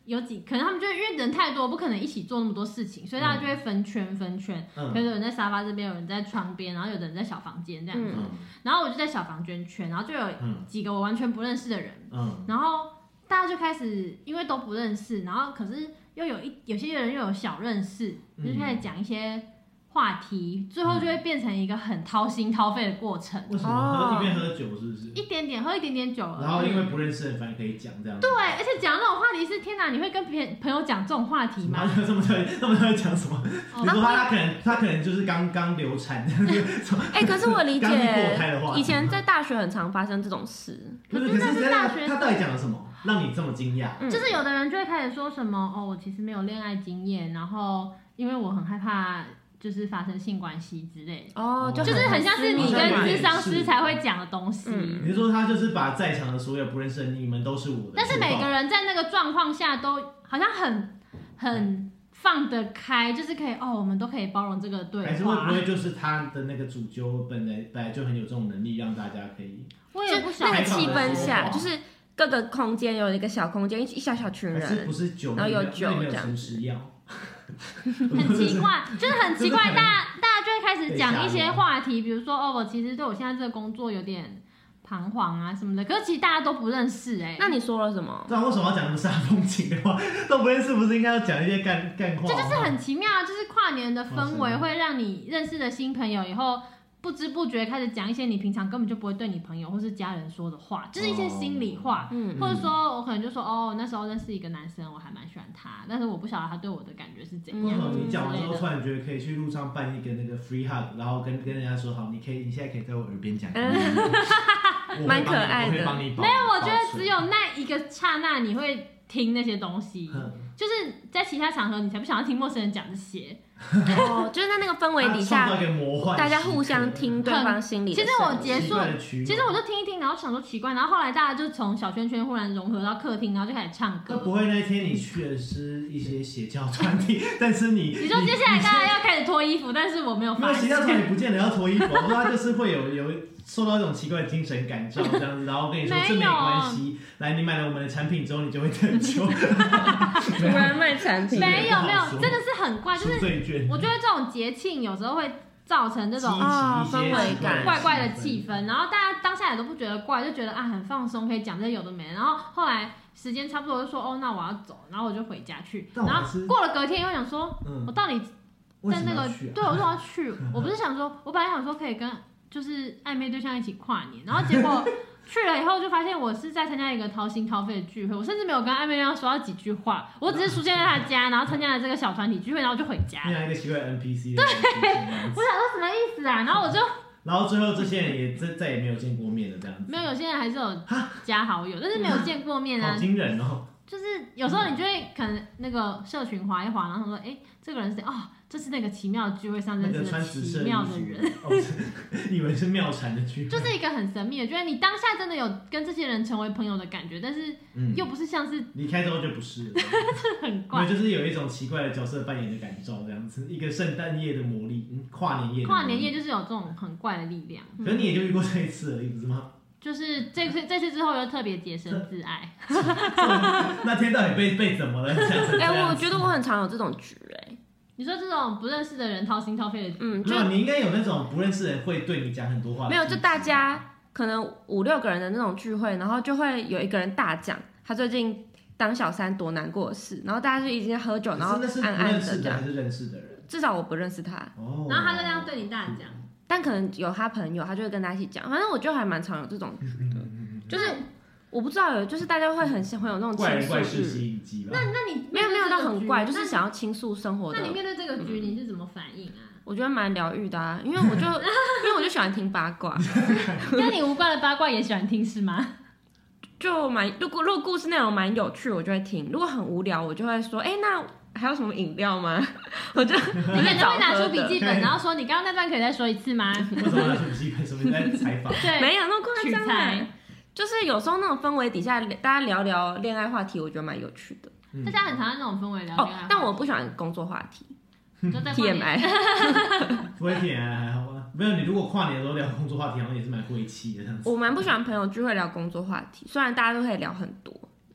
有几可能他们就因为人太多，不可能一起做那么多事情，所以大家就会分圈分圈，嗯、比如有人在沙发这边，有人在窗边，然后有的人在小房间这样子。嗯、然后我就在小房间圈，然后就有几个我完全不认识的人，嗯、然后大家就开始因为都不认识，然后可是又有一有些人又有小认识，就开始讲一些话题，最后就会变成一个很掏心掏肺的过程。 为什么？喝一边喝酒是不是？ 一点点喝一点点酒， 然后因为不认识的人反而可以讲这样子。 对，而且讲那种话题是天哪，你会跟别朋友讲这种话题吗？ 这么在这么在讲什么？你说他可能他可能就是刚刚流产这样子。 哎，可是我理解，以前在大学很常发生这种事。 可是那是大学，他到底讲了什么？让你这么惊讶？ 嗯、就是有的人就会开始说什么哦，我其实没有恋爱经验，然后因为我很害怕。就是发生性关系之类的哦，就是很像是你跟諮商師才会讲的东西。 嗯、你说他就是把在场的所有不认识的你们都是我的， 但是每个人在那个状况下都好像很很放得开，就是可以哦，我们都可以包容这个对话。 还是会不会就是他的那个主揪本来本来就很有这种能力，让大家可以？ 我也不晓得那个气氛下，就是各个空间有一个小空间，一小小群人， 还是不是酒， 然后有酒这样子。 很奇怪，就是很奇怪，大家大家就会开始讲一些话题，比如说哦，我其实对我现在这个工作有点彷徨啊什么的，可是其实大家都不认识哎、欸。 那你说了什么？ 对啊，为什么要讲那么煞风景的话？都不认识，不是应该要讲一些干干话？ 这就是很奇妙，就是跨年的氛围会让你认识的新朋友以后。不知不觉开始讲一些你平常根本就不会对你朋友或是家人说的话，就是一些心里话，嗯，或者说我可能就说哦，那时候认识一个男生，我还蛮喜欢他，但是我不晓得他对我的感觉是怎样。 嗯、你讲完之后，突然觉得可以去路上办一个那个 free hug， 然后跟跟人家说好，你可以，你现在可以在我耳边讲， 蛮可爱的。 我会帮你保。 没有，我觉得只有那一个刹那你会听那些东西，嗯、就是在其他场合你才不想要听陌生人讲这些。 哦，就是在那个氛围底下，大家互相听对方心里的。 其实我结束，其实我就听一听，然后想说奇怪，然后后来大家就从小圈圈忽然融合到客厅，然后就开始唱歌。 不会那天你去的是一些邪教团体，但是你你说接下来大家要开始脱衣服，但是我没有发现。 邪教团体不见得要脱衣服，我说他就是会有有受到一种奇怪的精神感召这样子，然后跟你说这没关系，来你买了我们的产品之后你就会得救。 突然卖产品， 没有没有，真的是很怪，就是我觉得这种节庆有时候会造成这种啊氛围感、 怪怪的气氛，然后大家当下也都不觉得怪，就觉得啊很放松，可以讲这些有的没的。然后后来时间差不多就说哦，那我要走，然后我就回家去。然后过了隔天又想说，嗯、我到底在那个、啊、对我说要去，我不是想说，我本来想说可以跟就是暧昧对象一起跨年，然后结果。去了以后就发现我是在参加一个掏心掏肺的聚会，我甚至没有跟暧昧对象说到几句话，我只是出现在他家，然后参加了这个小团体聚会，然后就回家。 变成一个奇怪的 N P C。 对，我想说什么意思啊？然后我就， 然后最后这些人也再再也没有见过面了，这样子。 没有，有些人还是有加好友，但是没有见过面啊。 好惊人哦！ 就是有时候你就会可能那个社群滑一滑，然后说，哎、欸，这个人是谁？哦，这是那个奇妙的聚会上认识的奇妙的人。 哦、以为是妙禅的聚会， 就是一个很神秘的，觉得你当下真的有跟这些人成为朋友的感觉，但是又不是像是离、嗯、开之后就不是了， 这很怪， 就是有一种奇怪的角色扮演的感召，这样子一个圣诞夜的魔力，嗯、跨年夜的魔力， 跨年夜就是有这种很怪的力量。 可是你也就遇过这一次而已，不是吗？ 就是这次这次之后又特别洁身自爱。 那天到底被被怎么了？哎、 欸，我觉得我很常有这种局哎、欸。 你说这种不认识的人掏心掏肺的， 嗯， 就你应该有那种不认识的人会对你讲很多话。 没有，就大家可能五六个人的那种聚会，然后就会有一个人大讲他最近当小三多难过的事，然后大家就已经喝酒，然后暗暗的这样。 还是认识的人？ 至少我不认识他。 哦。 然后他就这样对你大讲。 但可能有他朋友，他就会跟他一起讲。反正我就还蛮常有这种局的，就是我不知道有，就是大家会很会有那种倾诉欲。 那那你没有没有到很怪，就是想要倾诉生活的。 那你面对这个局，你是怎么反应啊？ 我觉得蛮疗愈的啊，因为我就因为我就喜欢听八卦， 跟你无关的八卦也喜欢听是吗？ 就蛮如果如果故事内容蛮有趣，我就会听；如果很无聊，我就会说，哎、欸，那。还有什么饮料吗？我就你可能会拿出笔记本，然后说你刚刚那段可以再说一次吗？ 为什么拿出笔记本？什么你在采访？ 对， 没有那么夸张啊。就是有时候那种氛围底下，大家聊聊恋爱话题，我觉得蛮有趣的。 嗯、大家很常在那种氛围聊恋爱话题、 哦，但我不喜欢工作话题。T M I。 不会 T M I 还好吧？没有，你如果跨年的时候聊工作话题，好像也是蛮晦气的这样子。 我蛮不喜欢朋友聚会聊工作话题，虽然大家都可以聊很多。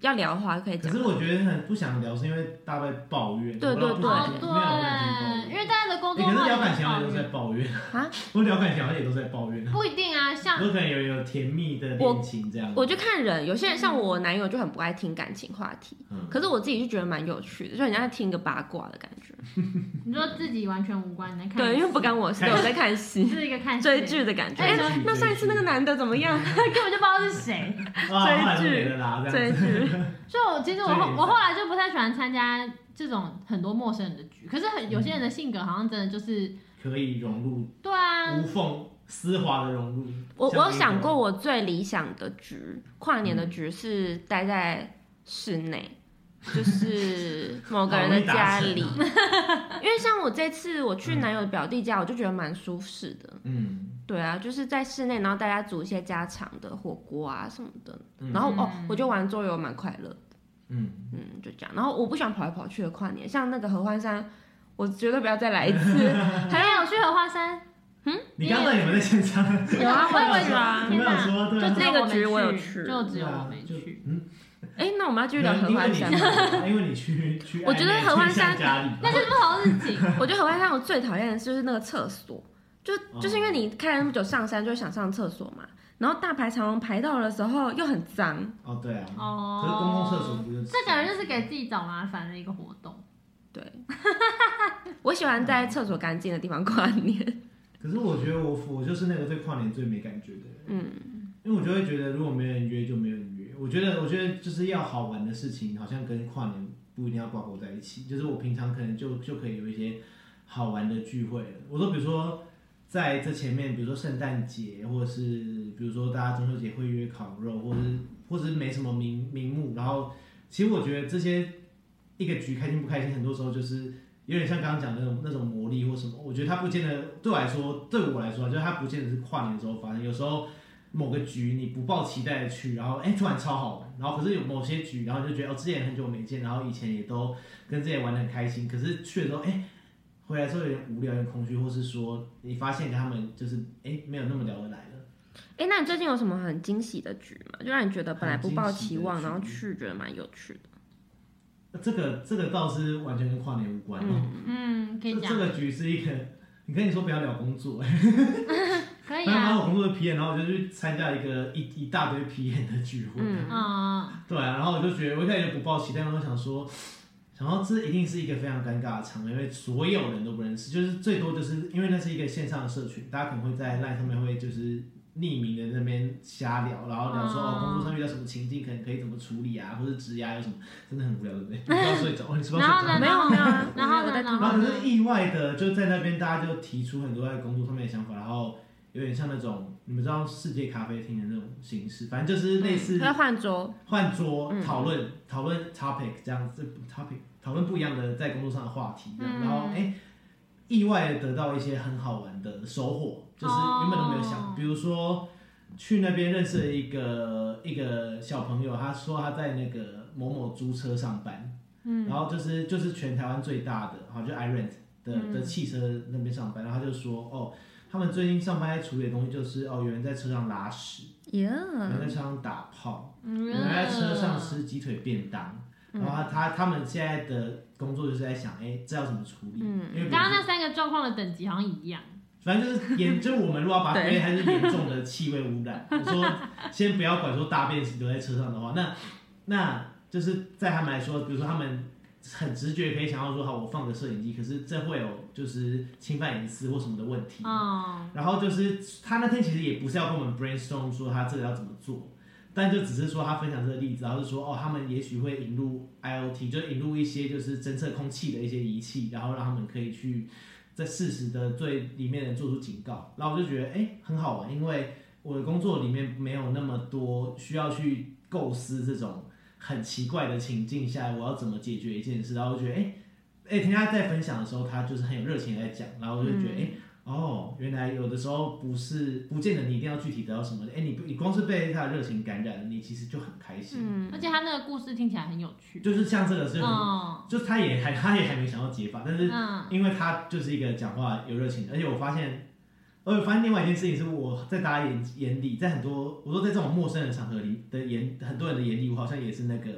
要聊的话可以讲。 可是我觉得很不想聊，是因为大家在抱怨。 对对对， 对，因为大家的工作、 欸。可是聊感情好像也都在抱怨啊。我聊感情好像也都在抱怨。 不一定啊，像有可能有有甜蜜的恋情这样。 我就看人，有些人像我男友就很不爱听感情话题，嗯、可是我自己就觉得蛮有趣的，就人家在听一个八卦的感觉。 你说自己完全无关的看， 对，因为不干我事，我在看戏， 是一个看追剧的感觉。哎、欸，那上一次那个男的怎么样？ 根本就不知道是谁。 追剧， 追剧。 所以我其实我后我后来就不太喜欢参加这种很多陌生人的局，可是很有些人的性格好像真的就是可以融入， 对啊， 无缝丝滑的融入。 我我有想过，我最理想的局，跨年的局是待在室内。就是某个人的家里，因为像我这次我去男友的表弟家，我就觉得蛮舒适的。嗯，对啊，就是在室内，然后大家煮一些家常的火锅啊什么的，嗯、然后哦，我就玩桌游蛮快乐的。嗯嗯，就这样。然后我不喜欢跑来跑去的跨年，像那个合欢山，我绝对不要再来一次。 还有去合欢山。 嗯，你刚刚有没有在现场？ 有啊，我有去啊。 你没有说对、啊， 就那个局我有去， 就只有我没去。 嗯。 哎、欸，那我们要继续聊合欢山吗？ 因为你去去， 我觉得合欢山那是不同事情。 我觉得合欢山我最讨厌的就是那个厕所，就就是因为你开了那么久上山，就会想上厕所嘛。然后大排长龙排到的时候又很脏。 哦，对啊。哦。可是公共厕所不就是？ 这感觉就是给自己找麻烦的一个活动。 对。我喜欢在厕所干净的地方跨年。 可是我觉得我我就是那个对跨年最没感觉的人。嗯。因为我就会觉得，如果没有人约，就没有人约。我觉得，我觉得就是要好玩的事情，好像跟跨年不一定要挂钩在一起。就是我平常可能就就可以有一些好玩的聚会了。我说，比如说在这前面，比如说圣诞节，或者是比如说大家中秋节会约烤肉，或者是或者是没什么名名目。然后，其实我觉得这些一个局开心不开心，很多时候就是有点像刚刚讲的那种那种魔力或什么。我觉得它不见得对我来说，对我来说，就是它不见得是跨年的时候发生。有时候。某个局你不抱期待的去，然后哎、欸、突然超好玩，然后可是有某些局，然后就觉得哦之前很久没见，然后以前也都跟之前玩得很开心，可是去的时候哎、欸、回来之后有点无聊、有点空虚，或是说你发现跟他们就是哎、欸、没有那么聊得来了。 哎、欸，那你最近有什么很惊喜的局吗？就让你觉得本来不抱期望，然后去觉得蛮有趣的。 这个这个倒是完全跟跨年无关哦。 嗯，可以讲。 这个局是一个，你跟你说不要聊工作哎。 可以啊。 然后我工作的 P M， 然后我就去参加一个一一大堆 P M 的聚会。嗯啊。对啊，然后我就觉得我一开始就不抱期待，我想说，想到这一定是一个非常尴尬的场面，因为所有人都不认识，就是最多就是因为那是一个线上的社群，大家可能会在 LINE 上面会就是匿名的那边瞎聊，然后聊说、嗯、哦工作上遇到什么情境，可能可以怎么处理啊，或者职涯有什么，真的很无聊，对不对？你不要睡着，你是不是要睡着？ 没有没有， 然后呢？ 然后就是意外的就在那边，大家就提出很多在工作上面的想法，然后。有点像那种你们知道世界咖啡厅的那种形式，反正就是类似要换桌换桌讨论讨论 topic 这样子 topic 讨论不一样的在工作上的话题，嗯、然后哎、欸、意外的得到一些很好玩的收获，就是原本都没有想，哦、比如说去那边认识了一个一个小朋友，他说他在那个某某租车上班，嗯、然后就是就是全台湾最大的，好就 iRent 的的汽车那边上班，然后他就说哦。他们最近上班在处理的东西就是哦，有人在车上拉屎， yeah. 有人在车上打炮， yeah. 有人在车上吃鸡腿便当， yeah. 然后他他他们现在的工作就是在想，哎，这要怎么处理？嗯，因为刚刚那三个状况的等级好像一样， 反正就是严，就是我们如果要把它归类还是严重的气味污染。我说先不要管说大便留在车上的话，那那就是在他们来说，比如说他们。很直觉可以想到说，好，我放个摄影机，可是这会有就是侵犯隐私或什么的问题。Oh. 然后就是他那天其实也不是要跟我们 brainstorm 说他这个要怎么做，但就只是说他分享这个例子，然后就说哦，他们也许会引入 I O T， 就引入一些就是侦测空气的一些仪器，然后让他们可以去在适时的对里面的人做出警告。然后我就觉得哎、欸、很好玩，因为我的工作里面没有那么多需要去构思这种。很奇怪的情境下，我要怎么解决一件事？然后我觉得，哎、欸，哎、欸，听他在分享的时候，他就是很有热情在讲，然后我就觉得，哎、欸，哦，原来有的时候不是不见得你一定要具体得到什么，哎、欸，你你光是被他的热情感染了，你其实就很开心。 嗯，而且他那个故事听起来很有趣。 就是像这个是很，哦、就是他也还他也还没想到解法，但是因为他就是一个讲话有热情，而且我发现。而我发现另外一件事情是，我在大家眼眼里，在很多我说在这种陌生的场合里的眼，很多人的眼里，我好像也是那个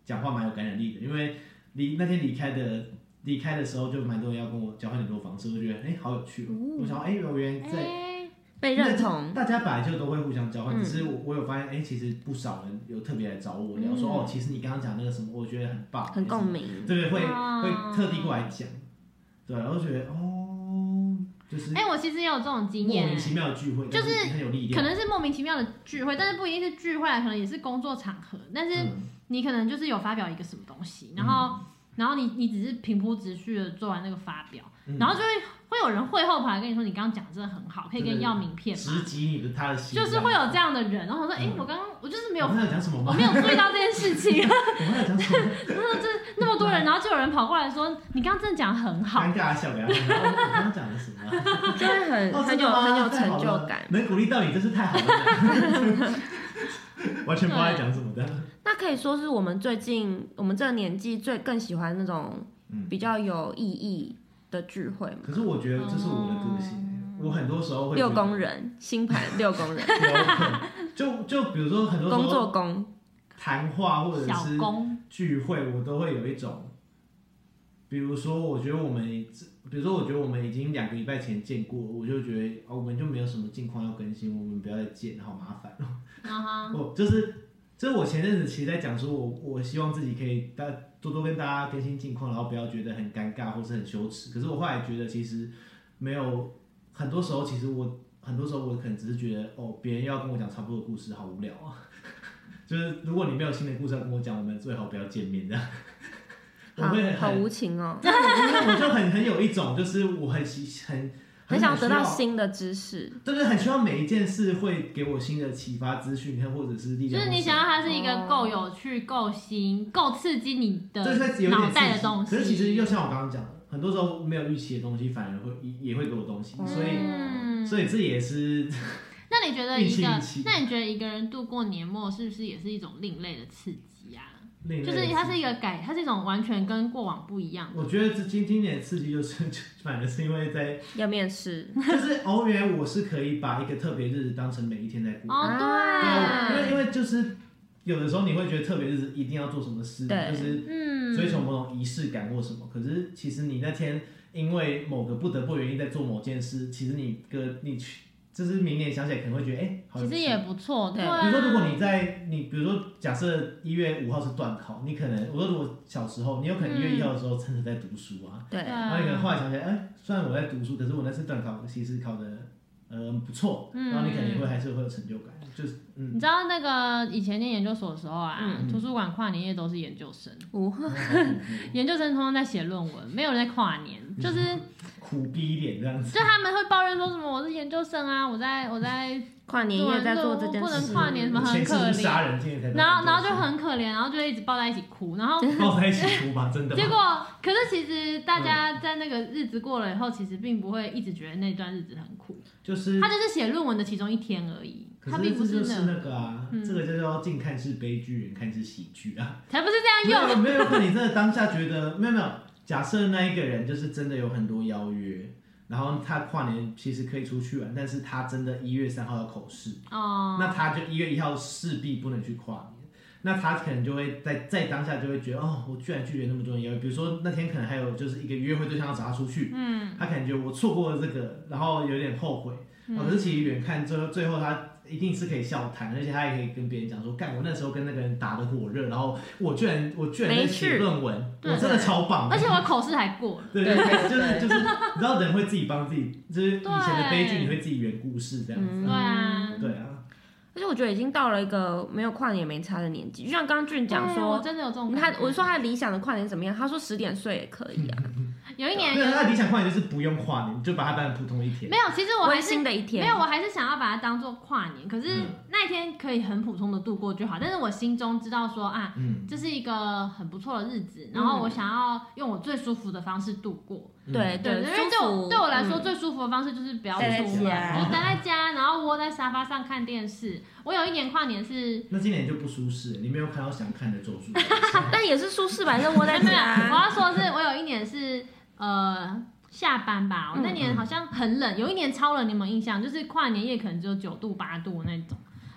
讲话蛮有感染力的，因为离那天离开的离开的时候就蛮多人要跟我交换联络方式，我觉得哎、欸、好有趣哦，嗯、我想哎有原来在。欸被认同， 大家本来就都会互相交换，嗯、只是我我有发现，哎、欸，其实不少人有特别来找我聊，嗯、说哦，其实你刚刚讲那个什么，我觉得很棒， 很共鸣， 对，会、哦、会特地过来讲，对，然后觉得哦，就是， 哎、欸，我其实也有这种经验， 莫名其妙的聚会， 就是很有力量， 可能是莫名其妙的聚会，但是不一定是聚会，可能也是工作场合，但是你可能就是有发表一个什么东西，然后、嗯、然后你你只是平铺直叙的做完那个发表，嗯、然后就会。会有人会后跑来跟你说，你刚刚讲的真的很好，可以跟你要名片吗？ 直击你的他的心， 就是会有这样的人。然后我说，哎、欸，我刚刚我就是没有， 我没有讲什么吗？ 我没有注意到这件事情。 我没有讲什么。 然后这那么多人，然后就有人跑过来说，你刚刚真的讲得很好。 尴尬笑给他听，我刚刚讲的什么？ 就会很、哦、很有很有成就感， 能鼓励到你，真是太好了。完全不知道在讲什么的。 那可以说是我们最近我们这个年纪最更喜欢那种比较有意义的聚会嘛。 可是我觉得这是我的个性、嗯、我很多时候会六宫人星盘六宫人就就比如说很多时候工作宫谈话或者是聚会，我都会有一种，比如说我觉得我们比如说我觉得我们已经两个礼拜前见过，我就觉得、哦、我们就没有什么近况要更新，我们不要再见，好麻烦哦。 Uh-huh. 我就是就是我前阵子其实在讲说我我希望自己可以大多多跟大家更新近况，然后不要觉得很尴尬或是很羞耻。可是我后来觉得其实没有，很多时候其实我很多时候我可能只是觉得哦，别人要跟我讲差不多的故事，好无聊啊。就是如果你没有新的故事要跟我讲，我们最好不要见面这样。我会很好无情哦。 我就很很有一种就是我很很。 很想得到新的知识， 对对，很希望每一件事会给我新的启发资讯，或者是力量。 就是你想要它是一个够有趣、够新、够刺激你的脑袋的东西。 可是其实又像我刚刚讲的，很多时候没有预期的东西，反而会也会给我东西，所以、嗯、所以这也是。 那你觉得一个，那你觉得一个人度过年末是不是也是一种另类的刺激啊？就是它是一个改，它是一种完全跟过往不一样的。 我觉得这今今年的刺激就是，反而是因为在要面试， 就是哦，原来我是可以把一个特别日子当成每一天在过。 哦， 对，因为因为就是有的时候你会觉得特别日子一定要做什么事，就是嗯追求某种仪式感或什么。可是其实你那天因为某个不得不原因在做某件事，其实你个你去。就是明年想起来可能会觉得，哎、欸， 其实也不错，对。 比如说，如果你在你，比如说，假设一月五号是段考，你可能，我说如果小时候，你有可能一月一号的时候趁着在读书啊， 对、嗯。 然后你可能后来想起来，哎、欸，虽然我在读书，可是我那次段考其實考的，呃，不錯，然後你可能也會還是會有成就感，就是嗯。 你知道那個以前念研究所的時候啊，嗯、圖書館跨年夜都是研究生， 哦、 研究生通常在寫論文，沒有人在跨年，就是。 苦逼一點這樣子， 就他們會抱怨說什麼我是研究生啊，我在我在跨年夜在做這件事， 不能跨年什麼很可憐，然後然後就很可憐，然後就會一直抱在一起哭，然後抱在一起哭吧，真的。 結果可是其實大家在那個日子過了以後，其實並不會一直覺得那段日子很苦， 就是他就是寫論文的其中一天而已，他並不是就是那個啊，嗯、這個就叫近看是悲劇，遠看是喜劇啊， 才不是這樣用， 沒有沒有可能你真的當下覺得沒有沒有。假設那一個人就是真的有很多邀約，然後他跨年其實可以出去玩，但是他真的一月三號要口試，哦，那他就一月一號勢必不能去跨年，那他可能就會在在當下就會覺得哦，我居然拒絕那麼多人邀約，比如說那天可能還有就是一個約會對象要找他出去，嗯，他可能覺得我錯過了這個，然後有點後悔，嗯哦、可是其實遠看最後最後他。一定是可以笑談，而且他也可以跟別人講說，幹我那時候跟那個人打得火熱，然後我居然我居然在寫論文，我真的超棒， 而且我口試還過了。 對對對，就是就是，你知道人會自己幫自己，就是以前的悲劇你會自己圓故事這樣子。 嗯、對啊， 對啊。 而且我覺得已經到了一個沒有跨年沒差的年紀，就像剛剛俊講說， 我真的有這種他我說他理想的跨年怎麼樣，他說十點睡也可以啊。 有一年， 沒有，他的理想跨年就是不用跨年，就把它當成普通一天。 沒有，其實我還是新的一天， 沒有，我還是想要把它當做跨年。可是那一天可以很普通的度過就好，但是我心中知道說啊，嗯、這是一個很不錯的日子，然後我想要用我最舒服的方式度過。 嗯、對對， 因為對我對我來說、嗯、最舒服的方式就是不要出門，就待在家，然後窩在沙發上看電視。我有一年跨年是， 那今年就不舒適，你沒有看到想看的咒術， 但也是舒適吧，就窩在家。 我要說的是，我有一年是。呃，下班吧，我那年好像很冷，嗯、有一年超冷，你有沒有印象？就是跨年夜可能只有九度八度那種，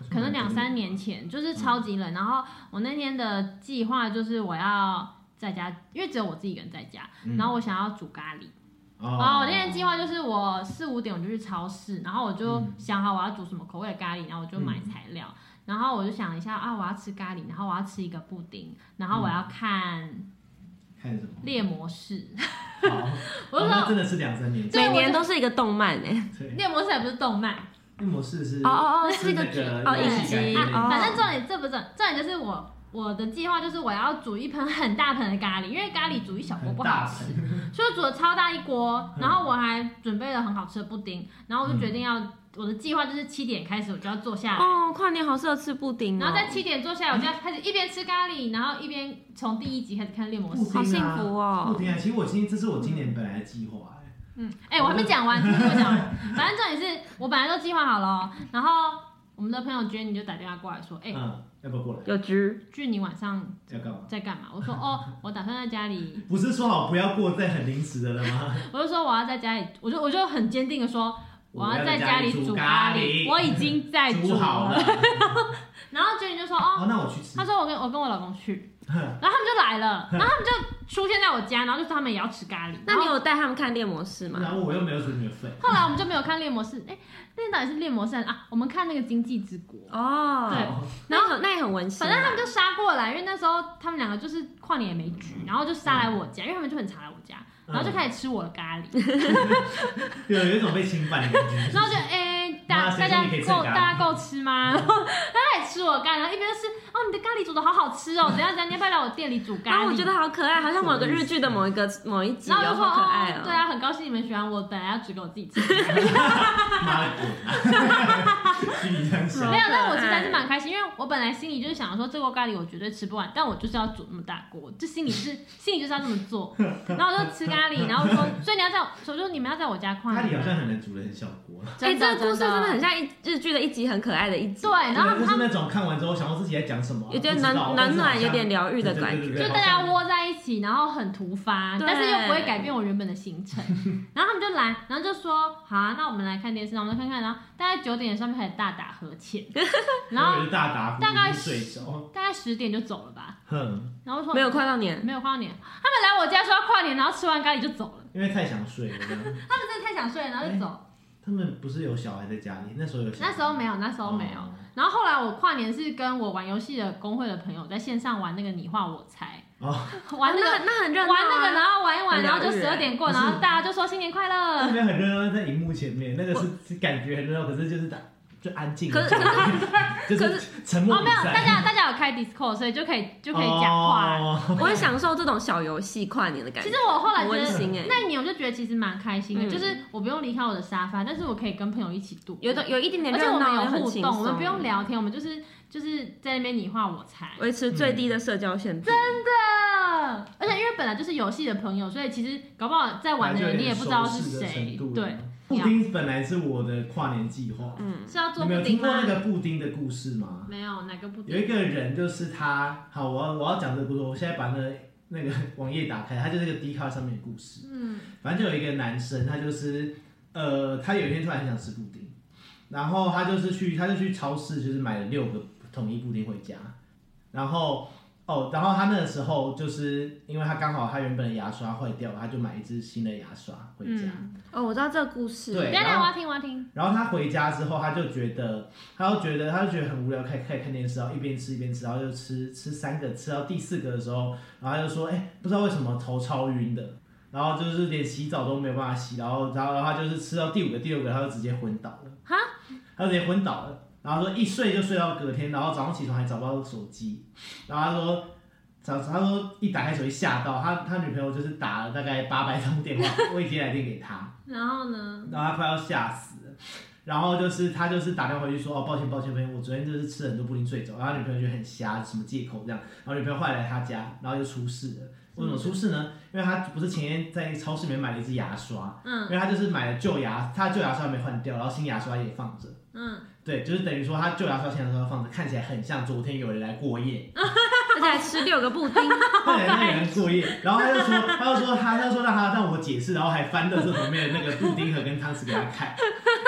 可能两三年前，就是超级冷。然后我那天的计划就是我要在家，因为只有我自己一个人在家，然后我想要煮咖喱。然后我那天计划就是我四五点我就去超市，然后我就想好我要煮什么口味的咖喱，然后我就买材料，然后我就想一下啊，我要吃咖喱，然后我要吃一个布丁，然后我要看看什么猎魔士。 好，我就说、哦、真的是两三年， 每年都是一个动漫哎。 猎魔士还不是动漫， 猎魔士是哦哦哦，是一个哦影集， 反正重点这不是重点就是我。我的计划就是我要煮一盆很大盆的咖喱，因为咖喱煮一小锅不好吃，所以我煮了超大一锅，然后我还准备了很好吃的布丁，然后我就决定要、嗯、我的计划就是七点开始我就要坐下来。 哦，跨年好适合吃布丁哦。 然后在七点坐下来，我就要开始一边吃咖喱，然后一边从第一集开始看猎魔士， 好幸福哦。 布丁啊，其实我今这是我今年本来的计划哎。 嗯，哎、欸，我还没讲完，听我讲完。反正重点是我本来都计划好了，然后我们的朋友 Jenny 就打电话过来说，哎、欸。 嗯，要不要过来？ 有局， 俊，你晚上要干嘛？ 在干嘛？我说哦，我打算在家里。 不是说好不要过在很临时的了吗？ 我就说我要在家里，我就我就很坚定的说我要在家里煮咖喱，我已经在煮好了。然后 Jenny 就说哦， 哦，那我去吃。 他说我跟我跟我老公去，然后他们就来了，然后他们就出现在我家，然后就说他们也要吃咖喱。 那你有带他们看猎魔士吗？ 然后我又没有准你的份。 后来我们就没有看猎魔士，哎，那到底是猎魔士啊？我们看那个经济之国哦， 对， 然后那也很温馨。 反正他们就杀过来，因为那时候他们两个就是跨年也没局，然后就杀来我家，因为他们就很常来我家，然后就开始吃我的咖喱， 有有一种被侵犯的感觉。 然后就哎，大大家够大家够吃吗？然后他也吃我咖喱，然后一边吃哦，你的咖喱煮的好好吃哦，怎样怎样，你要不要来我店里煮咖喱？ 啊，我觉得好可爱，好像某个日剧的某一个某一集， 然后我就说好可爱哦。 对啊，很高兴你们喜欢我，本来要只给我自己吃。 妈的滚！心里这样想。 没有，但我其实还是蛮开心，因为我本来心里就是想说这锅咖喱我绝对吃不完，但我就是要煮那么大锅，就心里是心里就是要这么做。然后我就吃咖喱，然后说，所以你要在，我说你们要在我家跨年。 咖喱好像很难煮的很小锅。 哎，这个故事真的很像一日剧的一集，很可爱的一集。 对，然后就是那种看完之后想到自己在讲什么， 有点暖暖暖，有点疗愈的感觉， 就大家窝在一起，然后很突发，但是又不会改变我原本的行程。然后他们就来，然后就说好啊，那我们来看电视，然后我们看看，然后大概九点上面开始大打呵欠，然后大打大概睡着， 大概十点就走了吧。 哼， 然后说没有跨到年， 没有跨到年，他们来我家说要跨年，然后吃完咖喱就走了， 因为太想睡了。他们真的太想睡了，然后就走。 他们不是有小孩在家里？那时候有小孩？ 那时候没有，那时候没有。哦、然后后来我跨年是跟我玩游戏的公会的朋友在线上玩那个你画我猜， 哦、 玩那个、 哦、那, 那很热闹、啊， 玩那个，然后玩一玩，然后就十二点过，然后大家就说新年快乐。 那边很热闹，在荧幕前面，那个是感觉很热闹，可是就是打。就安静， 可是可是就是沉默。 哦，没有，大家大家有开 Discord， 所以就可以就可以讲话。 哦、 我很享受这种小游戏跨年的感觉。 其实我后来觉得， 欸、 那一年我就觉得其实蛮开心的，嗯、就是我不用离开我的沙发，但是我可以跟朋友一起度， 有的有一点点热闹，而且我们有互动， 我们不用聊天，我们就是就是在那边你画我猜， 维持最低的社交限制。 真的，而且因为本来就是游戏的朋友，所以其实搞不好在玩的人你也不知道是谁，对。 布丁本来是我的跨年计划， 嗯，是要做布丁吗？ 你们有听过那个布丁的故事吗？ 没有，哪个布丁？ 有一个人就是他，好，我要我要讲这个故事，我现在把那个那个网页打开，他就是那个 Dcard 上面的故事，嗯，反正就有一个男生，他就是呃，他有一天突然很想吃布丁，然后他就是去，他就去超市，就是买了六个统一布丁回家，然后。哦，然后他那个时候就是因为他刚好他原本的牙刷坏掉了，他就买一支新的牙刷回家。 嗯、哦，我知道这个故事。 对， 等等，我要听，我要听。 然后他回家之后，他就觉得，他就觉得，他就觉得很无聊，开开始看电视，然后一边吃一边吃，然后就吃吃三个，吃到第四个的时候，然后他就说，哎，不知道为什么头超晕的，然后就是连洗澡都没有办法洗，然后然后然后他就是吃到第五个、第六个，他就直接昏倒了。 哈？ 他就直接昏倒了，然后说一睡就睡到隔天，然后早上起床还找不到手机，然后他说。他说一打开手机吓到他，他女朋友就是打了大概八百通电话未接来电给他， 然后呢？ 然后他快要吓死了，然后就是他就是打电话回去说哦抱歉抱歉抱歉，我昨天就是吃了很多布丁睡着，然后他女朋友就很瞎，什么借口这样，然后女朋友后来来他家，然后就出事了。为什么出事呢？因为他不是前天在超市里面买了一支牙刷，嗯，因为他就是买了旧牙，他旧牙刷没换掉，然后新牙刷也放着，嗯，对，就是等于说他旧牙刷、新牙刷放着，看起来很像昨天有人来过夜。 而且还吃六个布丁， 对，那个人过夜，然后他就说，他就说他，他就说让他让我解释，然后还翻垃圾桶里面的那个布丁盒跟汤匙给他看，然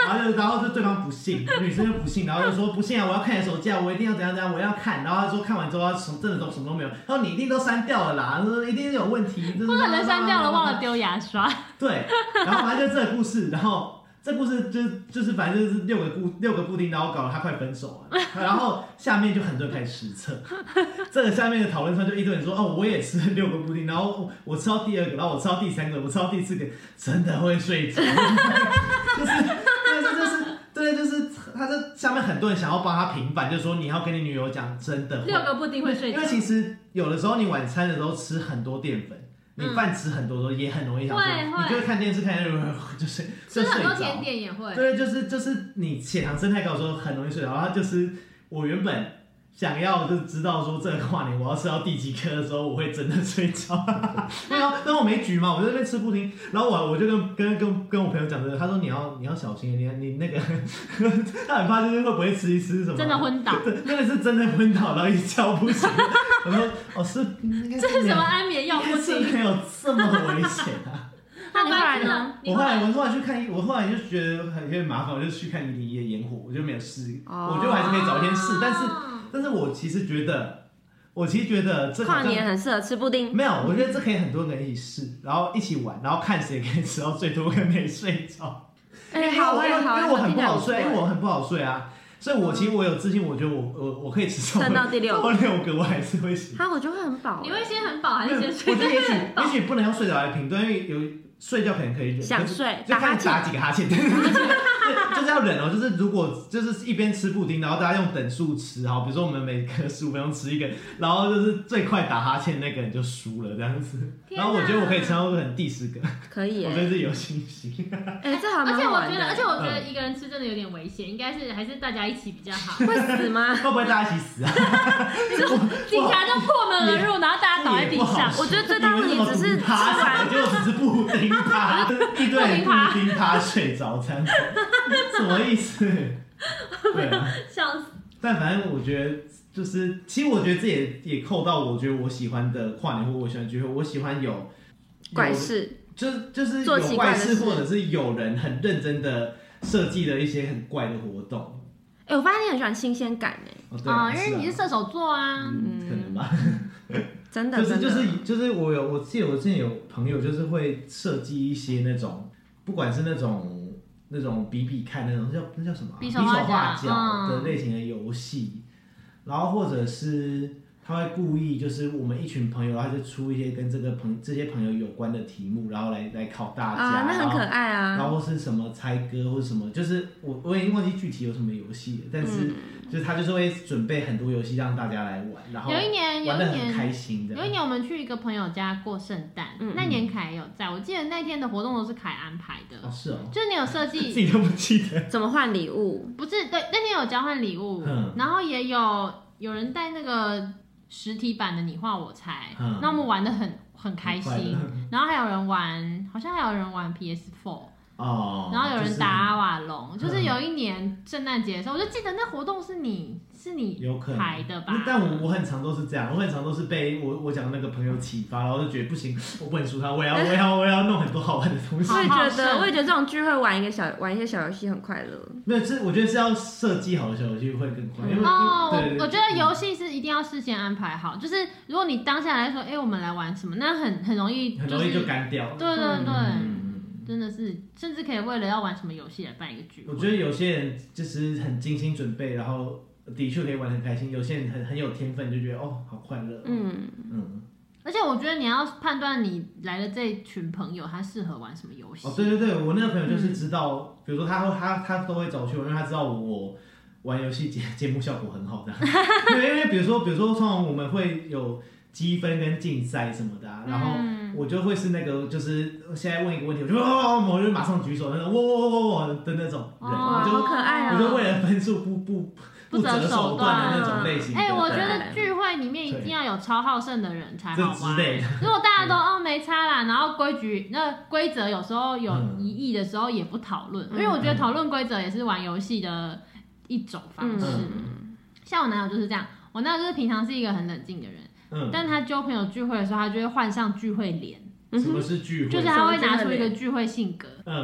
然后就然后就对方不信，女生就不信，然后就说不信啊，我要看你的手机啊，我一定要怎样怎样，我要看。然后他说看完之后，他什真的都什么都没有。他说你一定都删掉了啦，说一定是有问题， 不可能删掉了，忘了丢牙刷。 对，然后反正就这个故事，然后。这故事就是就是反正就是六个布六个布丁，然后搞得他快分手了，然后下面就很多人开始实测，这个下面的讨论上就一堆人说哦，我也吃了六个布丁，然后我吃到第二个，然后我吃到第三个，我吃到第四个，真的会睡着，就是对，这就是对，就是他这下面很多人想要帮他平反，就说你要跟你女友讲，真的会六个布丁会睡着， 因为其实有的时候你晚餐的时候吃很多淀粉。你饭吃很多的时候也很容易想睡，你就会看电视看就是吃很多甜点也会， 对，就是就是你血糖升太高的时候很容易睡着。然后就是我原本想要就是知道说这个跨年我要吃到第几颗的时候我会真的睡着，没有，但我没局嘛，我在那边吃布丁，然后我我就跟跟跟跟我朋友讲这个，他说你要你要小心，你你那个他很怕就是会不会吃一吃什么真的昏倒， 那个是真的昏倒，然后一觉不醒。我说哦是， 这是什么安眠药不行？ 没有这么危险啊。 那你后来呢？ 我后来我后来去看，我后来就觉得很有点麻烦，我就去看一零一的烟火，我就没有试，哦、我觉得我还是可以找一天试，但是但是我其实觉得，我其实觉得这跨年很适合吃布丁。 没有，我觉得这可以很多人一起试，然后一起玩，然后看谁可以吃到最多，跟没睡着。 哎、欸，好哎好， 因为我很不好睡，因为我很不好睡啊。所以我其实我有自信，我觉得我我我可以吃到第六个，六个我还是会醒。 他我就会很饱， 你会先很饱还是先睡？ 我觉得也许也许不能用睡着来评断，因为有睡觉可能可以忍， 想睡就看打几个哈欠，就是要忍哦。就是如果就是一边吃布丁，然后大家用等数吃，好，比如说我们每隔十五分钟吃一个，然后就是最快打哈欠那个人就输了这样子。然后我觉得我可以撑到可能第十个， 可以， 我对自己有信心。 哎、欸，这好蛮好玩的。而且我觉得， 而且我觉得一个人吃真的有点危险，应该是还是大家一起比较好。 会死吗？ 会不会大家一起死啊？ 警察就破门而入，然后大家倒在地上。 我觉得最大问题只是吃完， 结果只是布丁趴，一堆人布丁趴睡着这样子，什么意思？对啊， 笑死。 但反正我觉得就是，其实我觉得这也也扣到我觉得我喜欢的跨年或我喜欢的聚会，我喜欢有怪事， 就是就是有怪事，或者是有人很认真的设计了一些很怪的活动。 哎、欸，我发现你很喜欢新鲜感哎、 欸，哦、啊， 因为你是射手座啊， 嗯，可能吧。 真的， 就是就是就是我有，我记得我之前有朋友就是会设计一些那种，不管是那种那种比比看那种叫那叫什么、啊、 比手画脚的嗯、 类型的游戏，然后或者是他会故意就是我们一群朋友，他就出一些跟这个朋这些朋友有关的题目，然后来来考大家， 啊，那很可爱啊。 然后是什么猜歌或者什么，就是我我已经忘记具体有什么游戏了，但是。嗯就是他就是会准备很多游戏让大家来玩，然后有一年玩得很开心的。 有一年我们去一个朋友家过圣诞，嗯、那年凯也有在，我记得那天的活动都是凯安排的。 哦，是哦。 就是你有设计， 自己都不记得。 怎么换礼物？ 不是，对，那天有交换礼物，嗯、然后也有有人带那个实体版的你画我猜，嗯、那我们玩得很很开心，然后还有人玩，好像还有人玩 P S 四。 哦， 然后有人打阿瓦隆，就是、就是有一年圣诞节的时候，我就记得那活动是你是你排的吧？ 但我我很常都是这样，我很常都是被我我讲的那个朋友启发，然后就觉得不行，我不能输他，我要我要我要弄很多好玩的东西。 我也觉得，我也觉得这种聚会玩一个小玩一些小游戏很快乐。 没有，是我觉得是要设计好的小游戏会更快。因为哦， 对对对我觉得游戏是一定要事先安排好，就是如果你当下来说，哎、欸，我们来玩什么，那很很容易、就是， 很容易就干掉。 对对对。 嗯真的是，甚至可以为了要玩什么游戏来办一个聚会。 我觉得有些人就是很精心准备，然后的确可以玩得很开心；有些人很很有天分，就觉得哦，好快乐。嗯嗯。而且我觉得你要判断你来的这群朋友，他适合玩什么游戏。 哦，对对对，我那个朋友就是知道，嗯、比如说他他他都会找去玩，因为他知道我玩游戏节节目效果很好的。对，因为比如说比如说通常我们会有积分跟竞赛什么的、啊，然后。嗯我就会是那个，就是现在问一个问题，我就哦，我就马上举手那种，喔喔喔喔的那种人， 哦、 我就好可爱啊！ 我就为了分数不不不择手段的那种类型。 哎、欸，我觉得聚会里面一定要有超好胜的人才好玩。 之类的。 如果大家都哦没差啦，然后规矩那规则有时候有疑义的时候也不讨论、嗯，因为我觉得讨论规则也是玩游戏的一种方式、嗯。像我男友就是这样，我男友就是平常是一个很冷静的人。嗯，但他交朋友聚会的时候，他就会换上聚会脸。 什么是聚会？ 就是他会拿出一个聚会性格。嗯，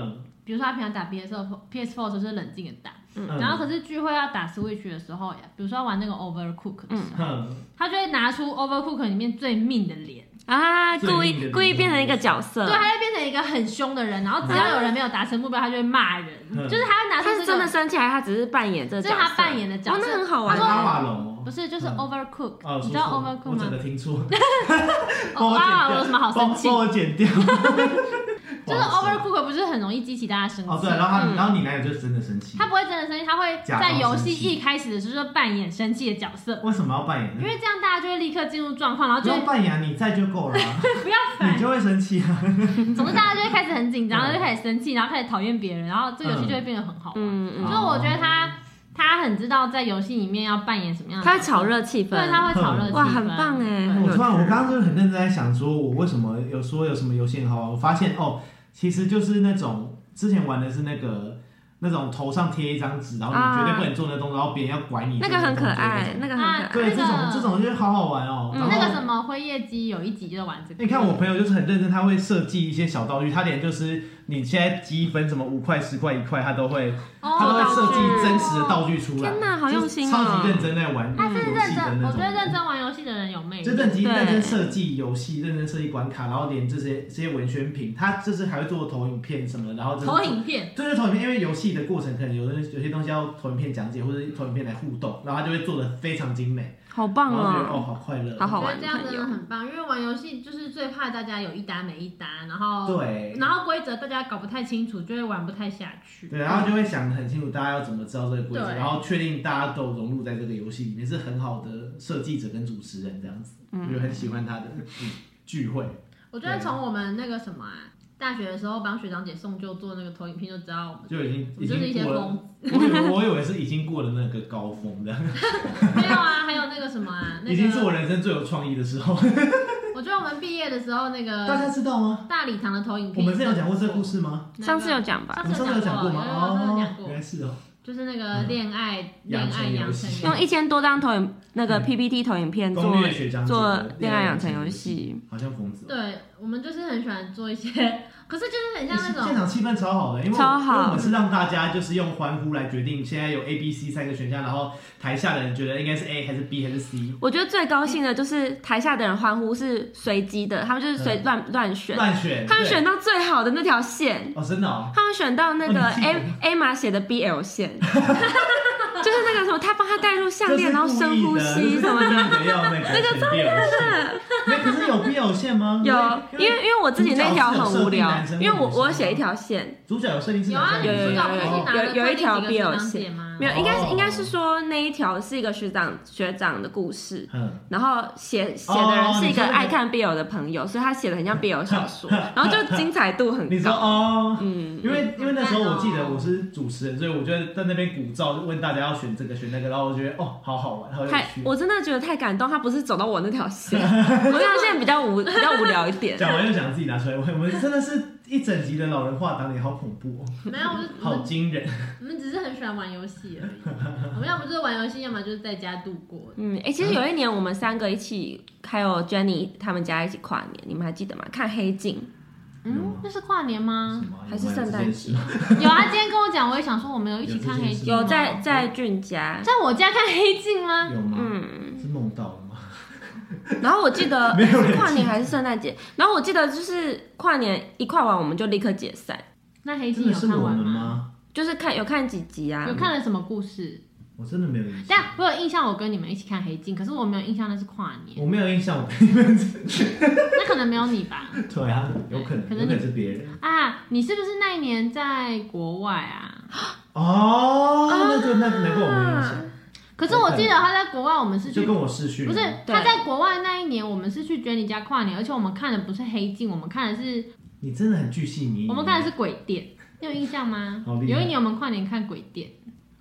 比如说他平常打 P S 四 P S 四 的时候是冷静的打， 嗯、 然后可是聚会要打 Switch 的时候，比如说要玩那个 Overcook 的时候， 嗯、 他就会拿出 Overcook 里面最命的脸。 啊，故意故意变成一个角色， 对，他会变成一个很凶的人，然后只要有人没有达成目标，他就会骂人，嗯、就是他会拿出、这个。 他是真的生气，还是他只是扮演这个角色？ 这是他扮演的角色， 哦，那很好玩。 他说马龙不是，就是 Overcook，、 嗯、 你知道 Overcook 吗？ 我整个听错。 哇，我有什么好生气？ 帮我剪掉。 就是 Overcook 不是很容易激起大家生气？ 哦，对，然后他，嗯、然后你男友就是真的生气。 他不会真的生气，他会在游戏一开始的时候就扮演生气的角色。 为什么要扮演呢？ 因为这样大家就会立刻进入状况，然后就不用扮演，你在就够了、啊。 不要烦， 你就会生气啊。 总之大家就会开始很紧张，然后就开始生气，然后开始讨厌别人，然后这个游戏就会变得很好玩。嗯嗯。所以我觉得他他很知道在游戏里面要扮演什么样的角色， 他会炒热气氛， 对，他会炒热气氛， 哇，很棒哎！ 我突然，我刚刚就很认真在想，说我为什么有说有什么游戏很好玩？我发现哦。其实就是那种之前玩的是那个那种头上贴一张纸，然后你绝对不能做那动作，然后别人要拐你。 那个很可爱，那个很可爱。 对，这种这种就是好好玩哦。 嗯、那个什么辉夜姬有一集就玩这个。 你看我朋友就是很认真，他会设计一些小道具，他连就是你现在积分什么五块、十块、一块，他都会，哦、他都会设计真实的道具出来。 天哪，好用心哦！ 超级认真在玩他是认真，我觉得认真玩游戏的人有魅力。 就认真认真设计游戏，认真设计关卡，然后连这些这些文宣品，他就是还会做投影片什么的，然后投影片， 对对，投影片，因为游戏的过程可能有的有些东西要投影片讲解，或者投影片来互动，然后他就会做的非常精美。 好棒哦！ 哦，好快乐， 好好玩， 这样真的很棒。因为玩游戏就是最怕大家有一搭没一搭，然后对， 然后规则大家搞不太清楚，就会玩不太下去。 对，然后就会想得很清楚，大家要怎么知道这个规则，然后确定大家都融入在这个游戏里面，是很好的设计者跟主持人这样子，我就很喜欢他的聚会。 我觉得从我们那个什么啊。大学的时候帮学长姐送旧做那个投影片，就知道我们就已经已经过了。 我以为是已经过了那个高峰的。 没有啊，还有那个什么啊，那个、 已经是我人生最有创意的时候。 我觉得我们毕业的时候，那个大家知道吗？ 大礼堂的投影片， 我们之前有讲过这个故事吗？ 上次有讲吧？ 上次有讲过吗？ 哦， 原来是哦。 就是那个恋爱恋爱养成游戏， 用一千多张投影那个 P P T 投影片做做恋爱养成游戏， 好像疯子。 对，我们就是很喜欢做一些，可是就是很像那种现场气氛超好的，因为超好， 因为我们是让大家就是用欢呼来决定，现在有 A、B、C 三个选项，然后台下的人觉得应该是 A 还是 B 还是 C。 我觉得最高兴的就是台下的人欢呼是随机的，他们就是随乱乱选， 乱选， 他们选到最好的那条线。 哦，真的哦。 他们选到那个 A A 码写的 B L 线。就是那个什么，他帮他戴入项链，然后深呼吸什么的， 那个超厉害的。 那可是有 B L 线吗？ 有，因为因为我自己那条很无聊，因为我我写一条线。 主角有设定是有啊， 有有有有有一条 B L 线吗？ 没有，应该是应该是说那一条是一个学长学长的故事，然后写写的人是一个爱看 B L 的朋友，所以他写的很像 B L 小说，然后就精彩度很高。 你说哦，嗯，因为因为那时候我记得我是主持人，所以我就在那边鼓噪问大家要选这个选那个，然后我觉得哦，好好玩，好有趣。 我真的觉得太感动，他不是走到我那条线，我那条线比较无比较无聊一点。 讲完又想自己拿出来，我们真的是一整集的老人话当年，好恐怖哦。 没有， 好惊人。 我们只是很喜欢玩游戏而已。我们要不就是玩游戏，要么就是在家度过。 嗯，哎、欸，其实有一年我们三个一起，还有 Jenny 他们家一起跨年，你们还记得吗？看黑镜。 嗯，那是跨年吗？ 还是圣诞节？ 有啊，今天跟我讲，我也想说我们有一起看黑镜。 有在在俊家， 在我家看黑镜吗？ 有吗？嗯，是梦到了吗？ 然后我记得是跨年还是圣诞节，然后我记得就是跨年一跨完我们就立刻解散。 那黑镜有看完吗？ 就是看有看几集啊？ 有看了什么故事？ 我真的没有印象。 但我有印象，我跟你们一起看黑镜，可是我没有印象那是跨年。 我没有印象，我跟你们。 那可能没有你吧？ 对啊，有可能，可能有可能是别人啊。你是不是那一年在国外啊？ 哦，那就那难怪我没有印象。 可是我记得他在国外，我们是去就跟我视讯， 不是他在国外那一年，我们是去Jenny家跨年，而且我们看的不是黑镜，我们看的是。 你真的很巨细靡遗。 我们看的是鬼店，你有印象吗？有一年我们跨年看鬼店。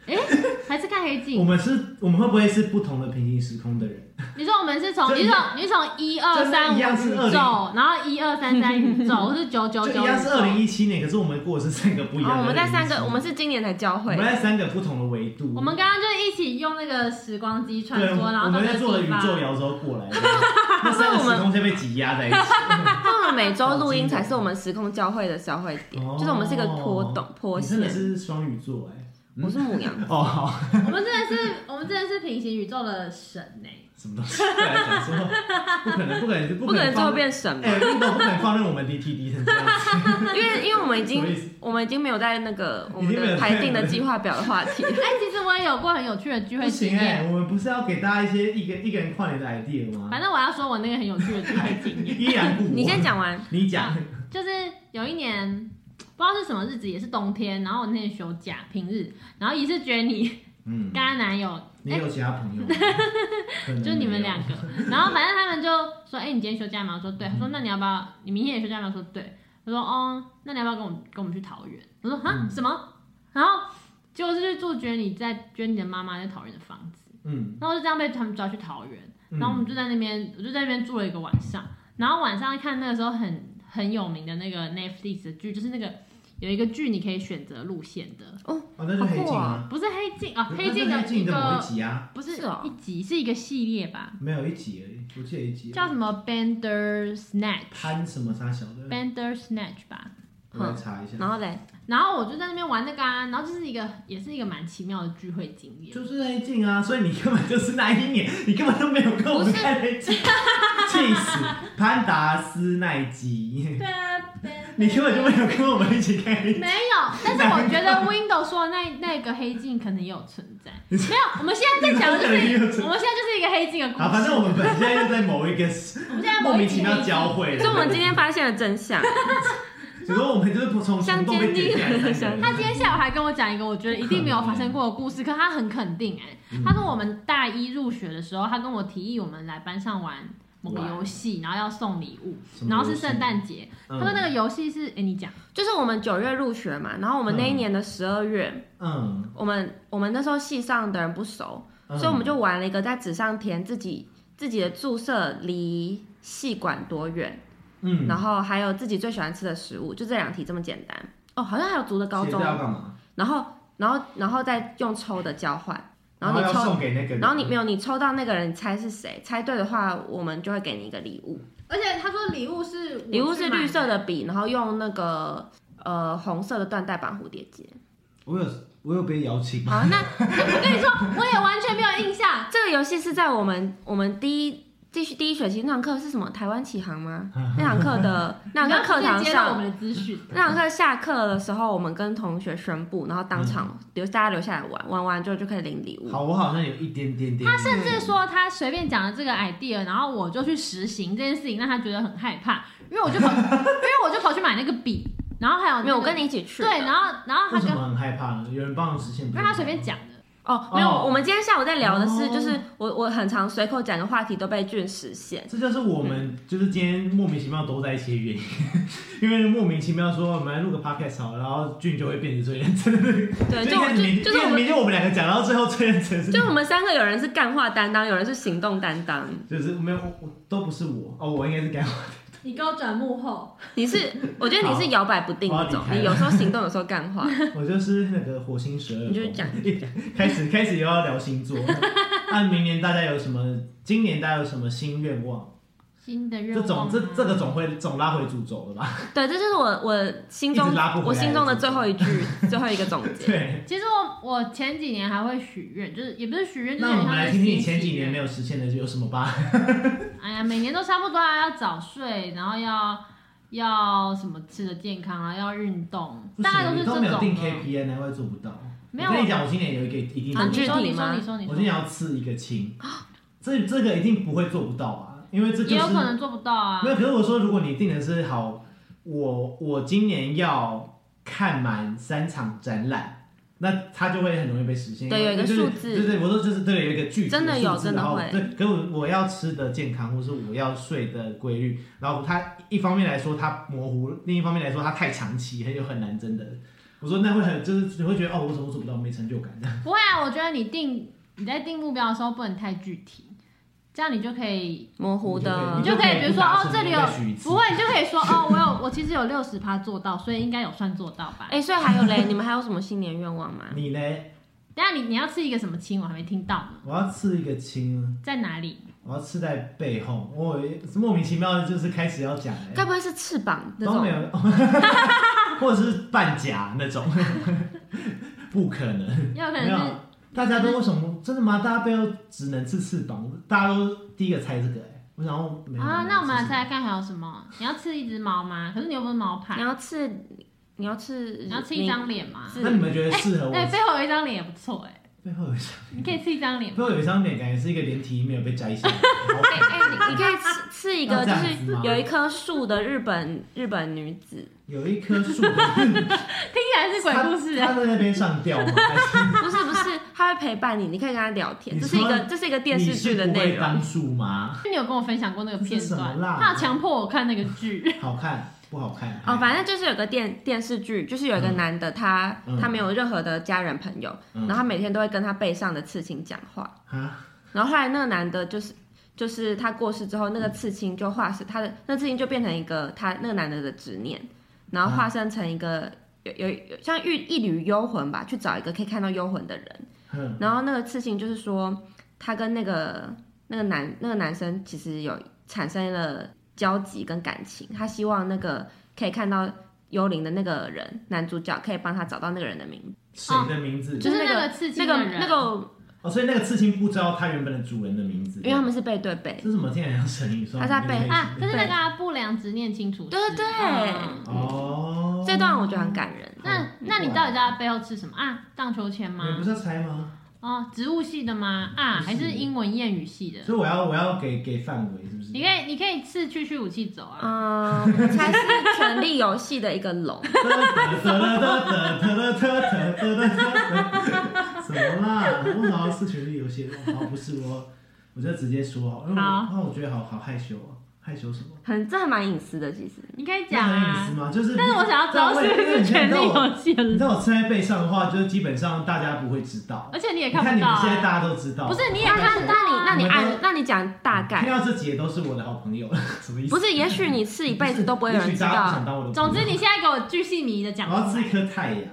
哎、欸，还是看黑镜？ 我们是，我们会不会是不同的平行时空的人？ 你说我们是从，你从你从一二三五宇宙，然后一二三三宇宙，或是九九九， 就一样是二零一七年，可是我们过的是三个不一样的。 哦，我们在三个，我们是今年才交汇。 我们在三个不同的维度。 我们刚刚就一起用那个时光机穿梭，然后我们在做了宇宙摇之后过来的，那三个时空先被挤压在一起。 那我们每周录音才是我们时空交汇的交汇点，就是我们是一个波动波线。 你真的是双鱼座哎。 我是牡羊哦，好。 我们真的是，我们真的是平行宇宙的神呢、欸。 什么东西？来讲说，不可能，不可能， 不可能最后变神嘛？ 哎，运动不可能放任我们 D T D 成这样子。 因为，因为我们已经，我们已经没有在那个我们的排定的计划表的话题。 哎，其实我也有过很有趣的聚会经验。 不行哎，我们不是要给大家一些一个一个人跨年的 idea 吗？ 反正我要说我那个很有趣的聚会经验。 依然不。 你先讲完。 你讲。 就是有一年。不知道是什么日子，也是冬天，然后我那天休假，平日，然后也是觉得你，嗯，跟她男友， 你有其他朋友吗？ 就你们两个，然后反正他们就说，哎、欸，你今天休假吗？我说对，他说那你要不要？你明天也休假吗？我说对，我说哦，那你要不要跟我们跟我们去桃园？我说啊、嗯、什么？然后结果是去住觉得你在觉得你的妈妈在桃园的房子，嗯，然后就这样被他们抓去桃园，然后我们就在那边，我就在那边住了一个晚上，然后晚上看那个时候很。很有名的那个 Netflix 的剧，就是那个有一个剧你可以选择路线的哦， 哦，那是黑镜啊， 不是黑镜啊，黑镜的一个某一集啊， 不是一集，是一个系列吧？ 没有一集而已，我记得一集叫什么 Bandersnatch， 潘什么啥小的 Bandersnatch 吧， 我来查一下。 然后嘞， 然后我就在那边玩那个啊，然后就是一个也是一个蛮奇妙的聚会经验， 就是黑镜啊，所以你根本就是那一年，你根本都没有跟我们看黑镜。气死！潘达斯奈基。 对啊， 你根本就没有跟我们一起看黑镜。 没有，但是我觉得 Windows 说的那那个黑镜可能也有存在。没有，我们现在在讲的就是，我们现在就是一个黑镜的故事。 好，反正我们本现在就在某一个，我们现在莫名其妙交汇， 所以我们今天发现了真相。 所以说我们就是从行动被剪下来。 他今天下午还跟我讲一个我觉得一定没有发生过的故事，可他很肯定哎、欸，他说我们大一入学的时候，他跟我提议我们来班上玩。某个游戏，然后要送礼物，然后是圣诞节。他说那个游戏是，哎、欸，你讲， 就是我们九月入学嘛，然后我们那一年的十二月，嗯，我们我们那时候系上的人不熟，嗯、所以我们就玩了一个在纸上填自己自己的住舍离系馆多远，嗯，然后还有自己最喜欢吃的食物，就这两题这么简单。哦，好像还有读的高中， 要干嘛？ 然后然后然后再用抽的交换。然后你抽， 送给那个人， 然后你没有，你抽到那个人，你猜是谁？猜对的话，我们就会给你一个礼物。 而且他说礼物是礼物是绿色的笔，然后用那个呃红色的缎带绑蝴蝶结。 我有我有被邀请。 好，那我跟你说，我也完全没有印象。 这个游戏是在我们我们第一第第一学期那堂课是什么？台湾启航吗？那堂课的那堂课课堂上， 我们的资讯。 那堂课下课的时候，我们跟同学宣布，然后当场留、嗯、大家留下来玩，玩完之后就可以领礼物。 好，我好像有一点点点。 他甚至说他随便讲了这个 idea， 然后我就去实行这件事情，让他觉得很害怕，因为我就跑，因为我就跑去买那个笔，然后还有、那個、 没有我跟你一起去。 对，然后然后他为什么很害怕呢？有人帮我实现？因为他随便讲的。 哦，没有，我们今天下午在聊的是，就是我我很常随口讲的话题都被俊实现， 这就是我们就是今天莫名其妙都在一起的原因，因为莫名其妙说我们来录个 podcast 好，然后俊就会变成最认真的那个， 对，就就就是我们就我们两个讲，然后最后最认真是， 就我们三个有人是干话担当，有人是行动担当， 就是没有我都不是我哦，我应该是干话。 你给我转幕后， 你是，我觉得你是摇摆不定那种，你有时候行动，有时候干话。 我就是那个火星十二， 你就是讲， 开始开始又要聊星座。那明年大家有什么？今年大家有什么新愿望？ 新的愿望， 这种这这个总会总拉回主轴了吧？ 对，这就是我我心中我心中的最后一句最后一个总结。 对， 其实我我前几年还会许愿，就是也不是许愿，就是那我们来听听你前几年没有实现的有什么吧？ 哎呀，每年都差不多啊，要早睡，然后要要什么吃的健康啊，要运动，大概都是这种。 都没有定 K P I， 难怪做不到。 没有， 我跟你讲，我今年有一个一定的具体吗？ 我今年要刺一个青，这这个一定不会做不到啊。因为这就是也有可能做不到啊。 没有，可是我说，如果你定的是好，我我今年要看满三场展览，那它就会很容易被实现。 对，有一个数字。 对对，我说就是对，有一个具体的数字。 真的有，真的会。 对，可我我要吃的健康，或是我要睡的规律，然后它一方面来说它模糊，另一方面来说它太长期，又很难真的我说那会很就是你会觉得哦，我怎么做不到，没成就感这样。 不会啊，我觉得你定你在定目标的时候不能太具体，这样你就可以模糊的， 你就可以比如说哦这里有不会，你就可以说哦我有我其实有六十趴做到，所以应该有算做到吧？ 哎、欸，所以还有嘞，你们还有什么新年愿望吗？ 你嘞？ 等下你你要吃一个什么青？我还没听到呢。 我要吃一个青， 在哪里？ 我要吃在背后，我莫名其妙的就是开始要讲， 该不会是翅膀那种？ 都没有，或者是半甲那种，不可能， 有可能是。 大家都为什么真的吗？大家背后只能吃翅膀，大家都第一个猜这个哎，我想说没有啊，那我们来猜猜看还有什么？你要吃一只猫吗？可是你又不是猫派。 你要吃，你要吃， 你要吃一张脸吗？ 那你们觉得适合我？ 哎，背后有一张脸也不错哎。 背后有一张， 你可以吃一张脸。 背后有一张脸，感觉是一个连体没有被摘下来。 哎哎，你你可以吃吃一个，就是有一棵树的日本日本女子。 有一棵树的， 听起来是鬼故事。 他在那边上吊吗？ 不是不是，他会陪伴你，你可以跟他聊天。这是一个这是一个电视剧的内容。 你是不会当树吗？ 你有跟我分享过那个片段，他有强迫我看那个剧。 好看不好看？ 哦，反正就是有个电电视剧，就是有一个男的，他、嗯、他没有任何的家人朋友，嗯、然后他每天都会跟他背上的刺青讲话。然后后来那个男的就是就是他过世之后，那个刺青就化是他的那刺青就变成一个他那个男的的执念。然后化身成一个有有有像一一缕幽魂吧，去找一个可以看到幽魂的人。嗯、然后那个刺青就是说，他跟那个那个男那个男生其实有产生了交集跟感情。他希望那个可以看到幽灵的那个人，男主角可以帮他找到那个人的名字。 谁的名字？ 哦、就是那个刺青的人。 那个那个。 哦，所以那个刺青不知道他原本的主人的名字， 因为他们是背对背。 这是什么？听起来像神语说。 他在背啊，这是那个不良执念清除。 对对对。 哦。 这段我觉得很感人。 那那你到底在他背后吃什么啊？荡秋千吗？ 你不是要猜吗？ 哦，植物系的吗？啊，还是英文谚语系的？ 所以我要我要给给范围是不是？ 你可以你可以刺去去武器走啊。 嗯，我猜是权力游戏的一个龙。 什么啦？为什么要刺权力游戏？好，不是我，我就直接说好，因为我我觉得好好害羞啊。害羞什么？ 很，这还蛮隐私的，其实。 你可以讲啊。 很隐私吗？就是。 但是我想要知道是不是权力游戏。 你知道我刺在背上的话，就是基本上大家不会知道。 而且你也看不到。 你看你们现在大家都知道。 不是，你也看不到。 那你那你按，那你讲大概。 听到这节都是我的好朋友，什么意思？ 不是，也许你刺一辈子都不会有人知道。 总之，你现在给我巨细靡的讲。 我要刺一颗太阳。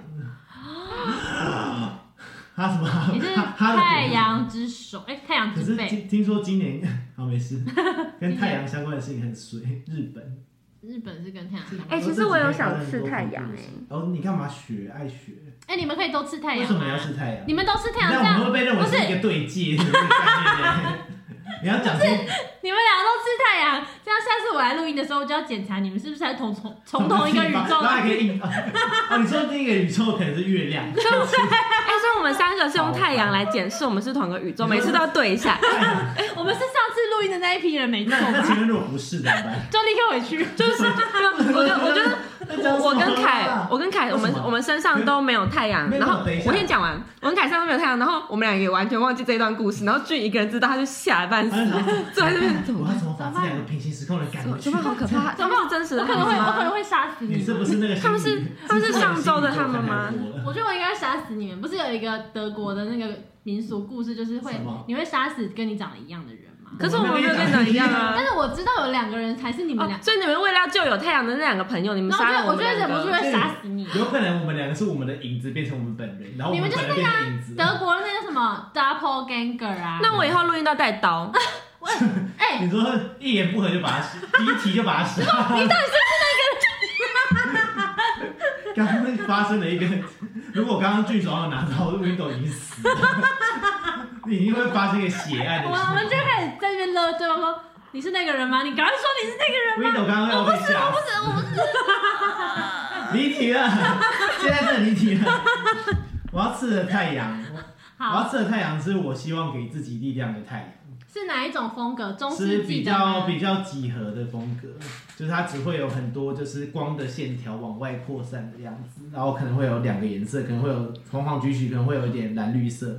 他什么？ 你是太阳之手，哎、欸，太阳之背。 可是听说今年好没事，跟太阳相关的事情很水。日本， 日本是跟太阳相关。 哎、欸，其实我有想吃太阳哎、欸。 哦，你干嘛学？爱学？ 哎、欸，你们可以都吃太阳。为什么要吃太阳？ 你们都吃太阳， 这样我们会被认为是一个对戒，是你要讲出你们两个都吃太阳，这样下次我来录音的时候，我就要检查你们是不是在同从从同一个宇宙。 然后还可以印哦，你说那个宇宙可能是月亮。 对不对？哎，所以我们三个是用太阳来检视我们是同一个宇宙，每次都要对一下。 哎，我们是上次录音的那一批人，没错。 那请问如果不是怎么办？ 就立刻回去。 就是我觉得，我觉得我跟凯，我跟凯，我们我们身上都没有太阳。然后我先讲完，我跟凯身上都没有太阳，然后我们俩也完全忘记这段故事，然后俊一个人知道，他就吓半死，坐在这边。 我要怎么把这两个平行时空的赶回去？ 怎么好可怕？他们是真实的， 我可能会，我可能会杀死你。 你是不是那个？ 他们是他们是上周的他们吗？ 我觉得我应该杀死你们。不是有一个德国的那个民俗故事，就是会你会杀死跟你长得一样的人吗？ 可是我们没有跟你长得一样啊。 但是我知道有两个人才是你们俩， 所以你们为了要救有太阳的那两个朋友，你们杀了我们两个。 我觉得忍不住会杀死你。 有可能我们两个是我们的影子变成我们本人，然后我们本人变成影子。 德国那个什么 doppelganger 啊？ 那我以后录音都要带刀。 哎， 你说一言不合就把他第一题就把他杀。 你到底是不是那个？刚刚发生了一个，如果刚刚俊手上拿到 Windows 已经死了，你一定会发生一个血案的。 我我们就开始在那边勒对方说你是那个人吗？你赶快说你是那个人吗 ？Windows 刚刚要被吓。 我不是，我不是，我不是。离题了，现在真的离题了。我要刺的太阳，我要刺的太阳是我希望给自己力量的太阳。 是哪一种风格？中世纪的是比较比较几何的风格，就是它只会有很多就是光的线条往外扩散的样子，然后可能会有两个颜色，可能会有凤凰橘曲，可能会有一点蓝绿色，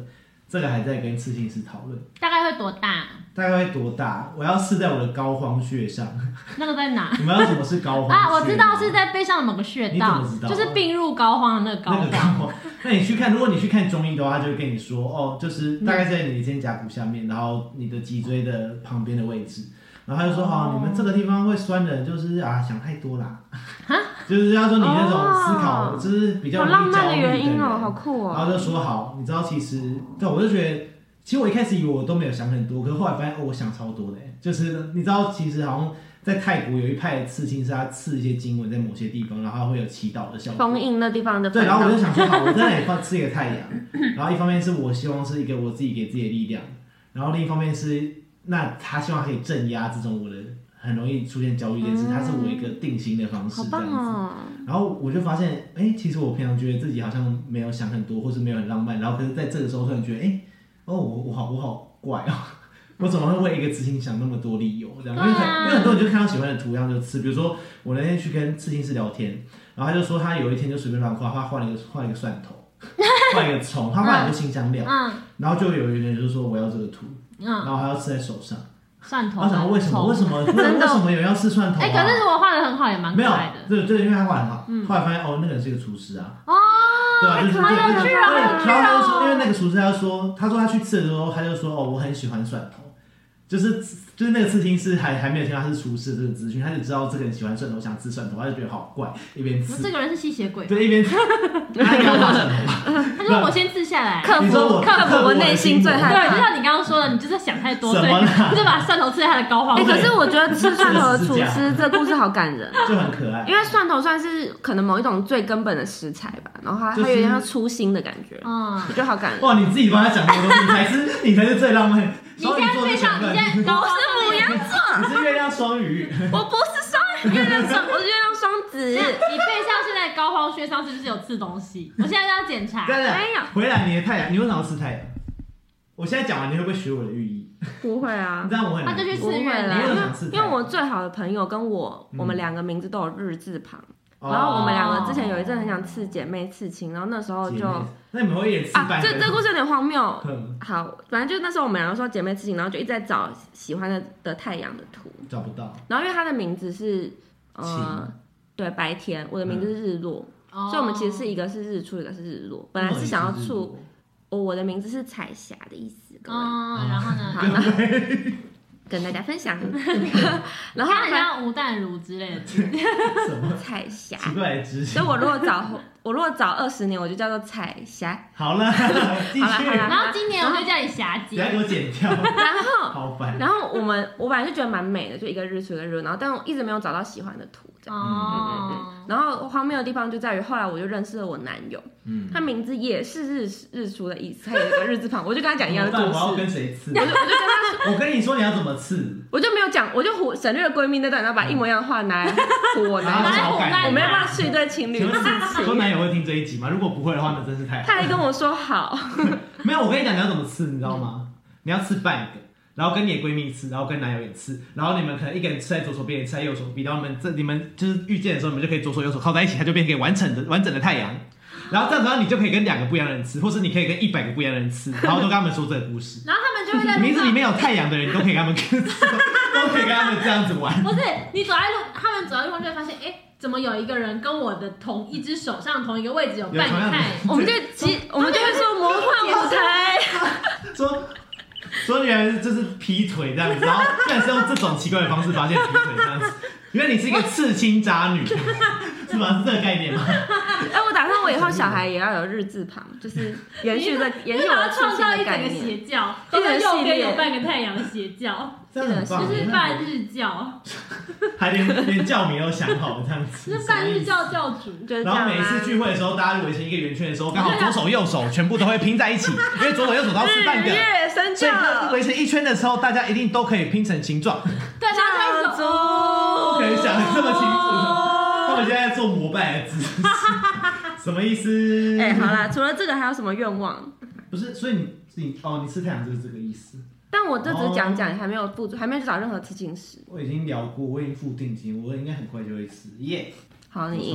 这个还在跟刺青师讨论。 大概会多大？ 大概会多大？我要刺在我的膏肓穴上。 那个在哪？ 你们知道什么是膏肓穴啊？我知道是在背上的某个穴道。 你怎么知道？ 就是病入膏肓的那个膏肓。那个膏肓。 那你去看，如果你去看中医的话，他就会跟你说，哦，就是大概在你的肩胛骨下面，然后你的脊椎的旁边的位置。然后他就说，哦，你们这个地方会酸的，就是啊想太多啦。就是要说你那种思考，就是比较容易焦虑的原因哦，好酷哦。 然后就说好，你知道其实，对，我就觉得，其实我一开始以为我都没有想很多，可是后来发现，哦，我想超多的。就是你知道，其实好像在泰国有一派刺青是他刺一些经文在某些地方，然后它会有祈祷的效果。 封印那地方的。 对，然后我就想说，好，我在那里放刺一个太阳，然后一方面是我希望是一个我自己给自己的力量，然后另一方面是那他希望可以镇压这种我的。很容易出现焦虑这件事，它是我一个定心的方式，这样子。 哦、 然后我就发现，哎、欸，其实我平常觉得自己好像没有想很多，或是没有很浪漫，然后可是在这个时候突然觉得，哎、欸，哦，我我好我好怪哦，我怎么会为一个刺青想那么多理由？这样，因为因为很多人就看到喜欢的图样就刺，比如说我那天去跟刺青师聊天，然后他就说他有一天就随便乱画，他画了一个画了一个蒜头，画一个葱，他画了一个新香料，嗯、然后就有一个人就说我要这个图，嗯、然后还要刺在手上。 蒜头， 我想为什么为什么为什么有人要吃蒜头、啊？ 哎、欸，可是如果画的很好，也蛮可爱的。 对对，因为他画很好，嗯、后来发现哦，那个人是一个厨师啊。 哦， 对啊，就是好有趣啊！ 然后他就说，因为那个厨师他说，他说他去刺的时候，他就说哦，我很喜欢蒜头，就是就是那个刺青师还还没有听到他是厨师这个资讯，他就知道这个人喜欢蒜头，想吃蒜头，他就觉得好怪，一边刺。 这个人是吸血鬼。 对，一边刺，他应该画蒜头吧？ 他说我先刺下来， 克服克服我内心最害怕。 对，就像你刚刚说的，你就是想太多， 所以你就把蒜头刺在他的膏肓。 哎，可是我觉得吃蒜头的厨师这故事好感人， 就很可爱。 因为蒜头算是可能某一种最根本的食材吧，然后它它有点像初心的感觉，嗯，我觉得好感人。 哇，你自己帮他讲这么多，你才是你才是最浪漫。 你现在背上，你现在我是牡羊座， 你是月亮双鱼， 我不是双月亮双，我是月亮双子。 你背上现在膏肓穴上是不是有刺东西？我现在要检查。 没有。回来你的太阳，你为什么要刺太阳？我现在讲完，你会不会学我的寓意？ 不会啊， 这样我很他就去刺月亮，因为我最好的朋友跟我，我们两个名字都有日字旁。然后我们两个之前有一阵很想刺姐妹刺青，然后那时候就， 那你们会也刺半个？ 啊，这这故事有点荒谬。好，反正就那时候我们两个说姐妹刺青，然后就一直在找喜欢的的太阳的图， 找不到。 然后因为他的名字是呃，对，白天，我的名字是日落，嗯、所以我们其实是一个是日出，一个是日落。本来是想要出，我我的名字是彩霞的意思，各位。 哦，然后呢？ 好，然后跟大家分享。然后很像吴淡如之类的字， 什么彩霞？ 奇怪的知识。 所以我如果早我如果早二十年，我就叫做彩霞。 好了，继续。 然后今年我就叫你霞姐。 等下给我剪掉。 然后， 好烦。 然后我们我本来就觉得蛮美的，就一个日出一个日落，然后但我一直没有找到喜欢的图。哦。然后荒谬的地方就在于，后来我就认识了我男友，嗯，他名字也是日日出的意思，他有一个日字旁，我就跟他讲一样的故事。 我要跟谁刺？ 我就我就跟他说，我跟你说你要怎么刺， 我就没有讲，我就省略了闺蜜那段，然后把一模一样的话拿来唬我男友，我没有办法是一对情侣刺青。 说男友会听这一集吗？如果不会的话，那真是太好。 他还跟我说好。 没有，我跟你讲你要怎么刺，你知道吗？你要刺半个。然后跟你的闺蜜刺，然后跟男友也刺，然后你们可能一个人刺在左手边，一个刺在右手臂，然后你们这你们就是遇见的时候，你们就可以左手右手靠在一起，它就变成一个完整的完整的太阳。然后这样子，然后你就可以跟两个不一样的人刺，或是你可以跟一百个不一样的人刺，然后都跟他们说这个故事。 然后他们就会在名字里面有太阳的人，你都可以跟他们都可以跟他们这样子玩。 不是，你走在路，他们走在路上就会发现，哎，怎么有一个人跟我的同一只手上同一个位置有半个太阳？ 我们就其我们就会说魔幻舞台， 说。说原来就是劈腿这样子，然后居然是用这种奇怪的方式发现劈腿这样子，原来你是一个刺青渣女，是吗？是这个概念吗？ 哎，我打算我以后小孩也要有日字旁，就是延续这延续我的刺青的概念。 邪教，都在右边有半个太阳的邪教， 这很棒， 就是半日教， 还连连教名都想好了这样子， 是半日教教主。 然后每一次聚会的时候，大家围成一个圆圈的时候，刚好左手右手全部都会拼在一起，因为左手右手都要吃半个，所以围成一圈的时候，大家一定都可以拼成形状。 对，教主， 不可以想得这么清楚。他们现在做膜拜的姿势，什么意思？ 哎、欸，好啦，除了这个还有什么愿望？ 不是，所以你你哦，你吃太阳就是这个意思。 但我这只是讲讲，还没有付，还没有去找任何刺青师。 我已经聊过，我已经付定金，我应该很快就会吃。耶、yeah ！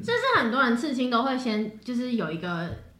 好，你赢了。 这是很多人刺青都会先就是有一个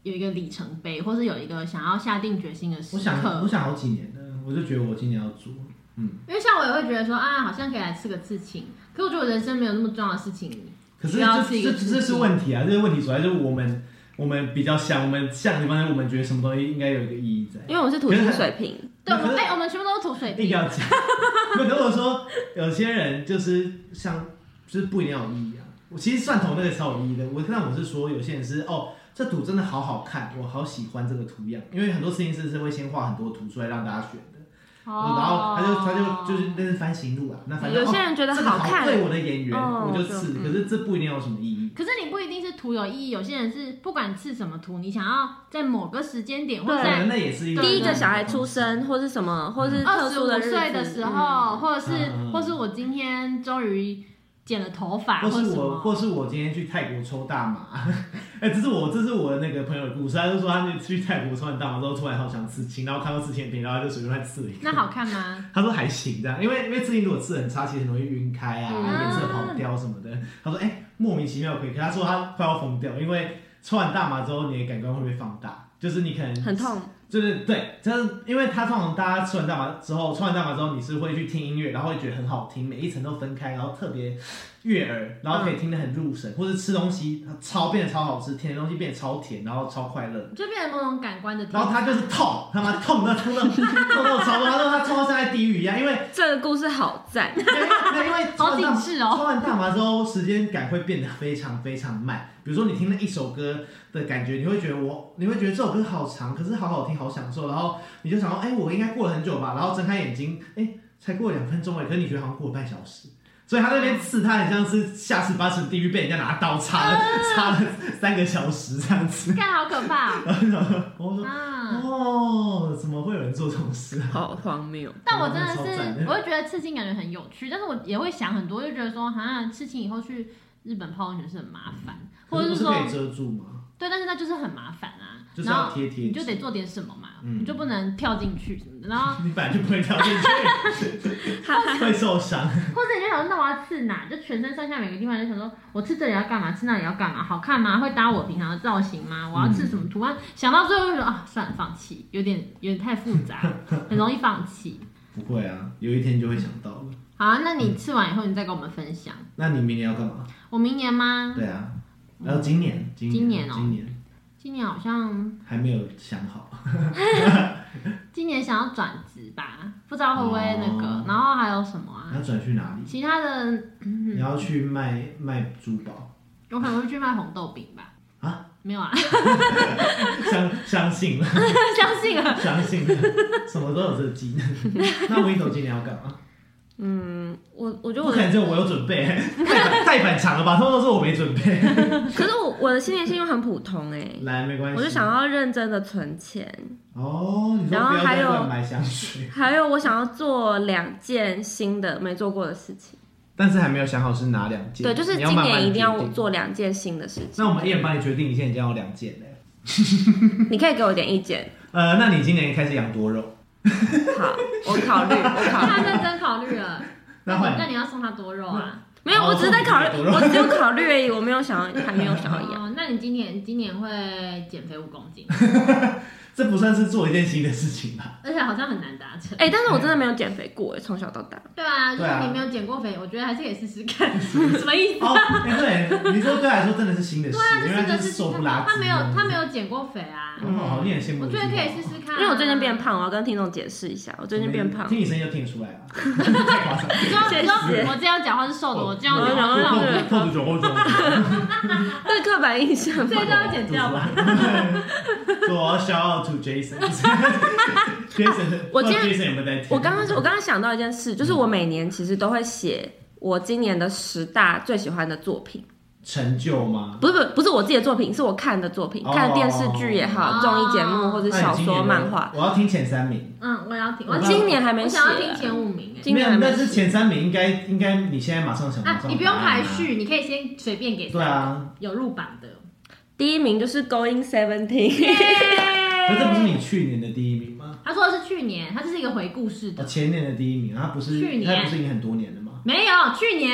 有一个里程碑，或是有一个想要下定决心的时刻？ 我想，我想好几年了，我就觉得我今年要做。嗯， 因为像我也会觉得说啊，好像可以来吃个刺青，可我觉得我人生没有那么重要的事情。 可是这这这是问题啊！这个问题主要就是我们我们比较像，我们像的方向，我们觉得什么东西应该有一个意义在。 因为我们是土星水瓶， 对，我们哎、欸，我们全部都是土水瓶。 硬要讲，如果说有些人就是像，就是不一定要有意义啊。我其实算同那个超有意义的，我但我是说有些人是哦，这图真的好好看，我好喜欢这个图样，因为很多摄影师是会先画很多图出来让大家选的。哦、然后他就他就就是那是翻行路啊，那反正有些人觉得好看， 哦、对我的演员、哦、我就刺、嗯，可是这不一定有什么意义。 可是你不一定是图有意义，有些人是不管刺什么图，你想要在某个时间点，或者在那也是一个第一个小孩出生，或是什么，或是特殊的日子， 二十五岁的时候，嗯、或者是、嗯、或是我今天终于剪了头发， 或是我， 或是我今天去泰国抽大麻，哎、欸，这是我这是我的那个朋友的故事，他就说他去泰国抽完大麻之后，突然好想刺青，然后看到刺青片，然后他就随便乱刺了一个。 那好看吗？ 他说还行这样，因为因为刺青如果刺很差，其实很容易晕开啊，颜、嗯、色跑掉什么的。他说哎、欸，莫名其妙可以，可他说他快要疯掉，因为抽完大麻之后，你的感官会被放大，就是你可能很痛。 就是对，就是因为他通常大家吃完大麻之后，抽完大麻之后，你是会去听音乐，然后会觉得很好听，每一层都分开，然后特别悦耳，然后可以听得很入神，嗯、或者吃东西超变得超好吃，甜的东西变得超甜，然后超快乐， 就变成某种感官的。 然后他就是痛，他妈痛到痛到痛到超多，他说他痛到像在地狱一样，因为这个故事好赞， 因为因为好警示哦， 抽完大麻之后，时间感会变得非常非常慢。比如说你听了一首歌的感觉，你会觉得我，你会觉得这首歌好长，可是好好听，好享受，然后你就想说，哎、欸，我应该过了很久吧，然后睁开眼睛，哎、欸，才过了两分钟哎，可是你觉得好像过了半小时，所以他那边刺，他很像是下次八层地狱被人家拿刀插了，插了三个小时这样子， 看好可怕、哦。 然后我说，啊、哦，怎么会有人做这种事、啊？ 好荒谬！ 但我真的是，我会觉得刺青感觉很有趣，但是我也会想很多，就觉得说，哈，刺青以后去日本泡温泉是很麻烦。或者是说可以遮住吗？ 对，但是那就是很麻烦啊， 就是要贴贴， 你就得做点什么嘛，嗯、你就不能跳进去什么的，然后你本来就不会跳进去，会受伤。 或者你就想说，那我要刺哪？就全身上下每个地方，就想说我刺这里要干嘛？刺那里要干嘛？好看吗？会搭我平常的造型吗？我要刺什么图案？嗯、想到最后就说啊，算了，放弃，有点有点太复杂，很容易放弃。 不会啊，有一天就会想到了。 好啊，那你刺完以后，你再跟我们分享。 嗯、那你明年要干嘛？ 我明年吗？ 对啊。然后今年，今年， 今年哦， 今年， 今年好像还没有想好。 今年想要转职吧，不知道会不会那个，哦、然后还有什么啊？ 你要转去哪里？ 其他的， 嗯、你要去卖卖珠宝？ 我可能会去卖红豆饼吧。 啊？ 没有啊。 相相信了， 相信了， 相信了，什么都有这个技能。那Window今年要干嘛？ 嗯，我我觉得我不可能只有我有准备，太太反常了吧？通常都是我没准备。 可是我我的新年新愿很普通哎、欸， 来没关系， 我就想要认真的存钱。 哦，你说不要再乱买香水。 还有我想要做两件新的没做过的事情， 但是还没有想好是哪两件。 对，就是今年一定要做两件新的事情。 那我们一人帮你决定，你现在已经有两件嘞。 你可以给我一点意见。 呃，那你今年开始养多肉。 好，我考虑，我考虑。 他认真考虑了。 那那你要送他多肉啊？ 没有，我只是在考虑，我只有考虑而已，我没有想要，还没有想要养。 哦，那你今年今年会减肥五公斤？ 这不算是做一件新的事情吧？ 而且好像很难达成。 哎、欸，但是我真的没有减肥过哎，从小到大。 对啊，就是你没有减过肥，我觉得还是可以试试看。什么意思？ 哦，欸、对，你说对来说真的是新的事， 对啊， 因为他是瘦不拉几。 他没有，他没有减过肥啊。 嗯，好，你很羡慕。 我觉得可以试试看、啊， 因为我最近变胖，我要跟听众解释一下，我最近变胖。 听你声音就听得出来了，太夸张。 你说，你说我这样讲话是瘦的，我这样讲话是胖的。 透着酒，透着酒。 这刻板印象， 这都要剪掉吧？ 说我要 shout out to Jason。Jason， 我今天 Jason 有没有在听？ 我刚刚我刚刚想到一件事，就是我每年其实都会写我今年的十大最喜欢的作品。 成就吗？ 不是不是不是我自己的作品，是我看的作品， oh, 看电视剧也好，综艺节目或者小说、漫画。 我要听前三名。 嗯，我要听。我今年还没写， 我想要听前五名。 今年还没， 但是前三名应该应该你现在马上想。 啊，你不用排序，你可以先随便给。 对啊， 有入榜的。 第一名就是 Going Seventeen。 可这不是你去年的第一名吗？ 他说的是去年，他这是一个回顾式的。 前年的第一名，他不是去年，他不是已经很多年了吗？ 没有，去年。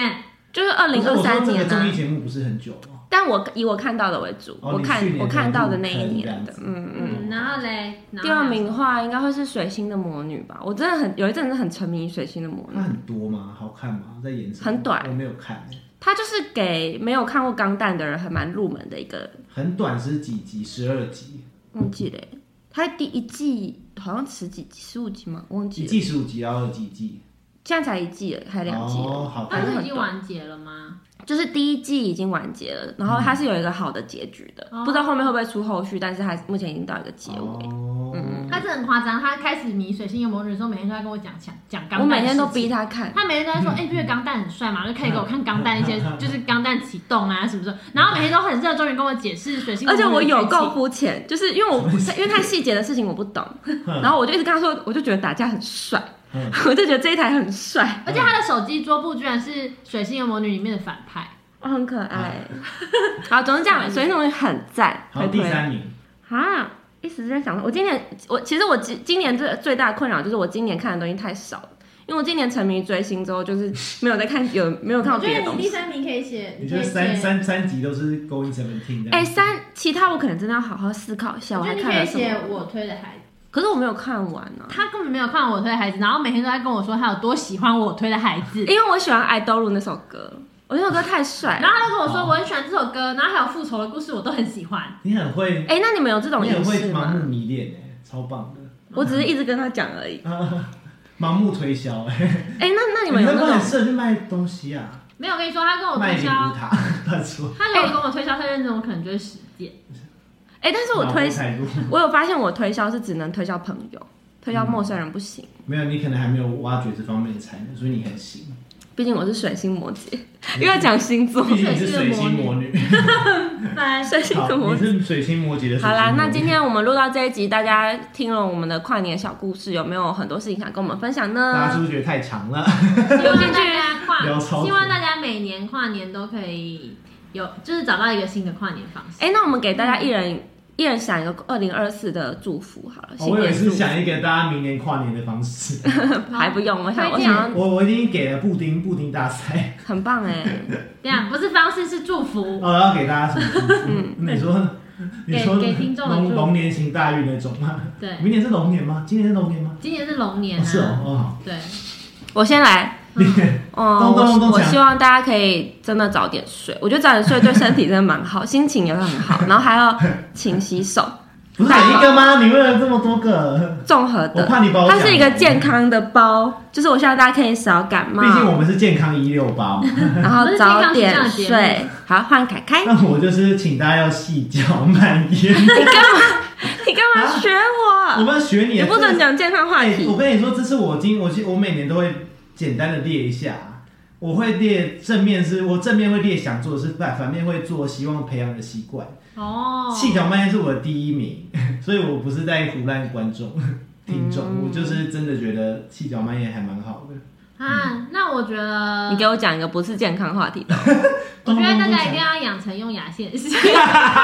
就是二零二三年啊。综艺节目不是很久吗？ 但我以我看到的为主， 哦、 我看我看到的那一年的，嗯嗯。然后嘞， 第二名的话应该会是《水星的魔女》吧？我真的很有一阵子很沉迷《水星的魔女》。 它很多吗？好看吗？在演什么？ 很短， 我没有看。 它就是给没有看过《钢弹》的人很蛮入门的一个。 很短是几集？十二集？ 忘记了。它第一季好像十几集，十五集吗？忘记了。 一季十五集，然后几季？ 现在才一季了，还两季了。 哦，好看。它是已经完结了吗？ 就是第一季已经完结了，然后它是有一个好的结局的，嗯、不知道后面会不会出后续，但是它目前已经到一个结尾。 哦、 嗯，他真的很夸张，他开始迷水星的魔女的时候，每天都在跟我讲讲讲钢弹。 我每天都逼他看， 他每天都在说，哎、嗯，觉得钢弹很帅嘛，就可以给我看钢弹一些，就是钢弹启动啊什么什么，然后每天都很热衷于跟我解释水星的魔女。 而且我有够肤浅，就是因为我因为太细节的事情我不懂，然后我就一直跟他说，我就觉得打架很帅。我就觉得这一台很帅， 而且他的手机桌布居然是《水星的魔女》里面的反派。 哦，很可爱。好，总之这样，《水星的魔女》很赞。 好，第三名。 啊，一时之间想到，我今年我其实我今今年最最大的困扰就是我今年看的东西太少了，因为我今年沉迷追星之后，就是没有在看有没有看到别的东西。 我觉得你第三名可以写， 你觉得三三三集都是勾引什么听的？ 哎，三其他我可能真的要好好思考一下，我还看了什么？ 你可以写我推的孩子。 可是我没有看完啊， 他根本没有看我推的孩子，然后每天都在跟我说他有多喜欢我推的孩子， 因为我喜欢《爱豆路》那首歌，我那首歌太帅， 然后他就跟我说我很喜欢这首歌，然后还有复仇的故事我都很喜欢。 你很会， 哎、欸，那你们有这种意识吗？你很会盲目迷恋哎，超棒的。 我只是一直跟他讲而已， 盲目推销哎。 哎、欸，那那你们有那种很适合去卖东西啊？ 没有，我跟你说，他跟我推销， 他他说， 他如果跟我推销太认真，我可能就会实践。 哎、欸，但是我推，我有发现我推销是只能推销朋友。推销陌生人不行、 嗯，没有，你可能还没有挖掘这方面的才能，所以你很行。 毕竟我是水星摩羯，又要讲星座， 毕竟你是水星魔女， 水星的魔女，你是水星摩羯的。 好啦，那今天我们录到这一集，大家听了我们的跨年小故事，有没有很多事情想跟我们分享呢？ 大家是不是觉得太长了？ 希望大家跨，希望大家每年跨年都可以有，就是找到一个新的跨年方式。 哎、欸，那我们给大家一人。一人想一个二零二四的祝福好了， 哦、我以为是想一个大家明年跨年的方式， 还不用，我想我想我我已经给了布丁布丁大赛， 很棒哎， 对啊，不是方式是祝福， 哦，要给大家什么祝福？嗯，你说你说给听众龙龙年行大运那种吗？ 对， 明年是龙年吗？今年是龙年吗？ 今年是龙年、啊哦，是哦，哦好， 对， 我先来。嗯，哦、我, 我希望大家可以真的早点睡，我觉得早点睡对身体真的蛮好，心情也会很好，然后还要勤洗手。 不是一个吗？你问了这么多个， 综合的， 我怕你把我它是一个健康的包，就是我希望大家可以少感冒。 毕竟我们是健康一六八， 然后早点睡。好，换凯凯。 那我就是请大家要细嚼慢咽。 你干嘛？你干嘛学我？ 我们学你， 你不准讲健康话题。 我跟你说，这是我今我我每年都会简单的列一下。我会列正面是，我正面会列想做的事，反反面会做希望培养的习惯。 哦， 细嚼慢咽是我的第一名，所以我不是在胡乱观众听众、嗯，我就是真的觉得细嚼慢咽还蛮好的。 啊、嗯，那我觉得你给我讲一个不是健康话题的， 我觉得大家一定要养成用牙线的习惯。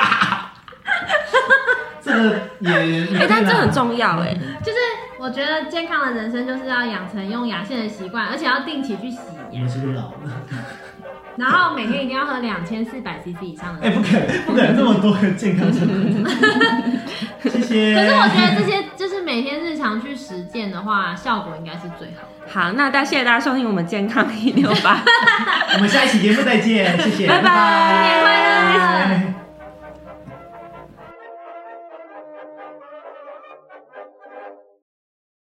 这个也，哎、 欸，但这很重要哎、欸， 就是我觉得健康的人生就是要养成用牙线的习惯，而且要定期去洗牙。 我们是不是老了？ 然后每天一定要喝两千四百 C C 以上的。 哎、欸，不可能，不可能这么多的健康成分。谢谢。 可是我觉得这些就是每天日常去实践的话，效果应该是最好的。 好，那大谢谢大家收听我们健康一六八， 我们下一期节目再见，谢谢， 拜拜， 新年快乐。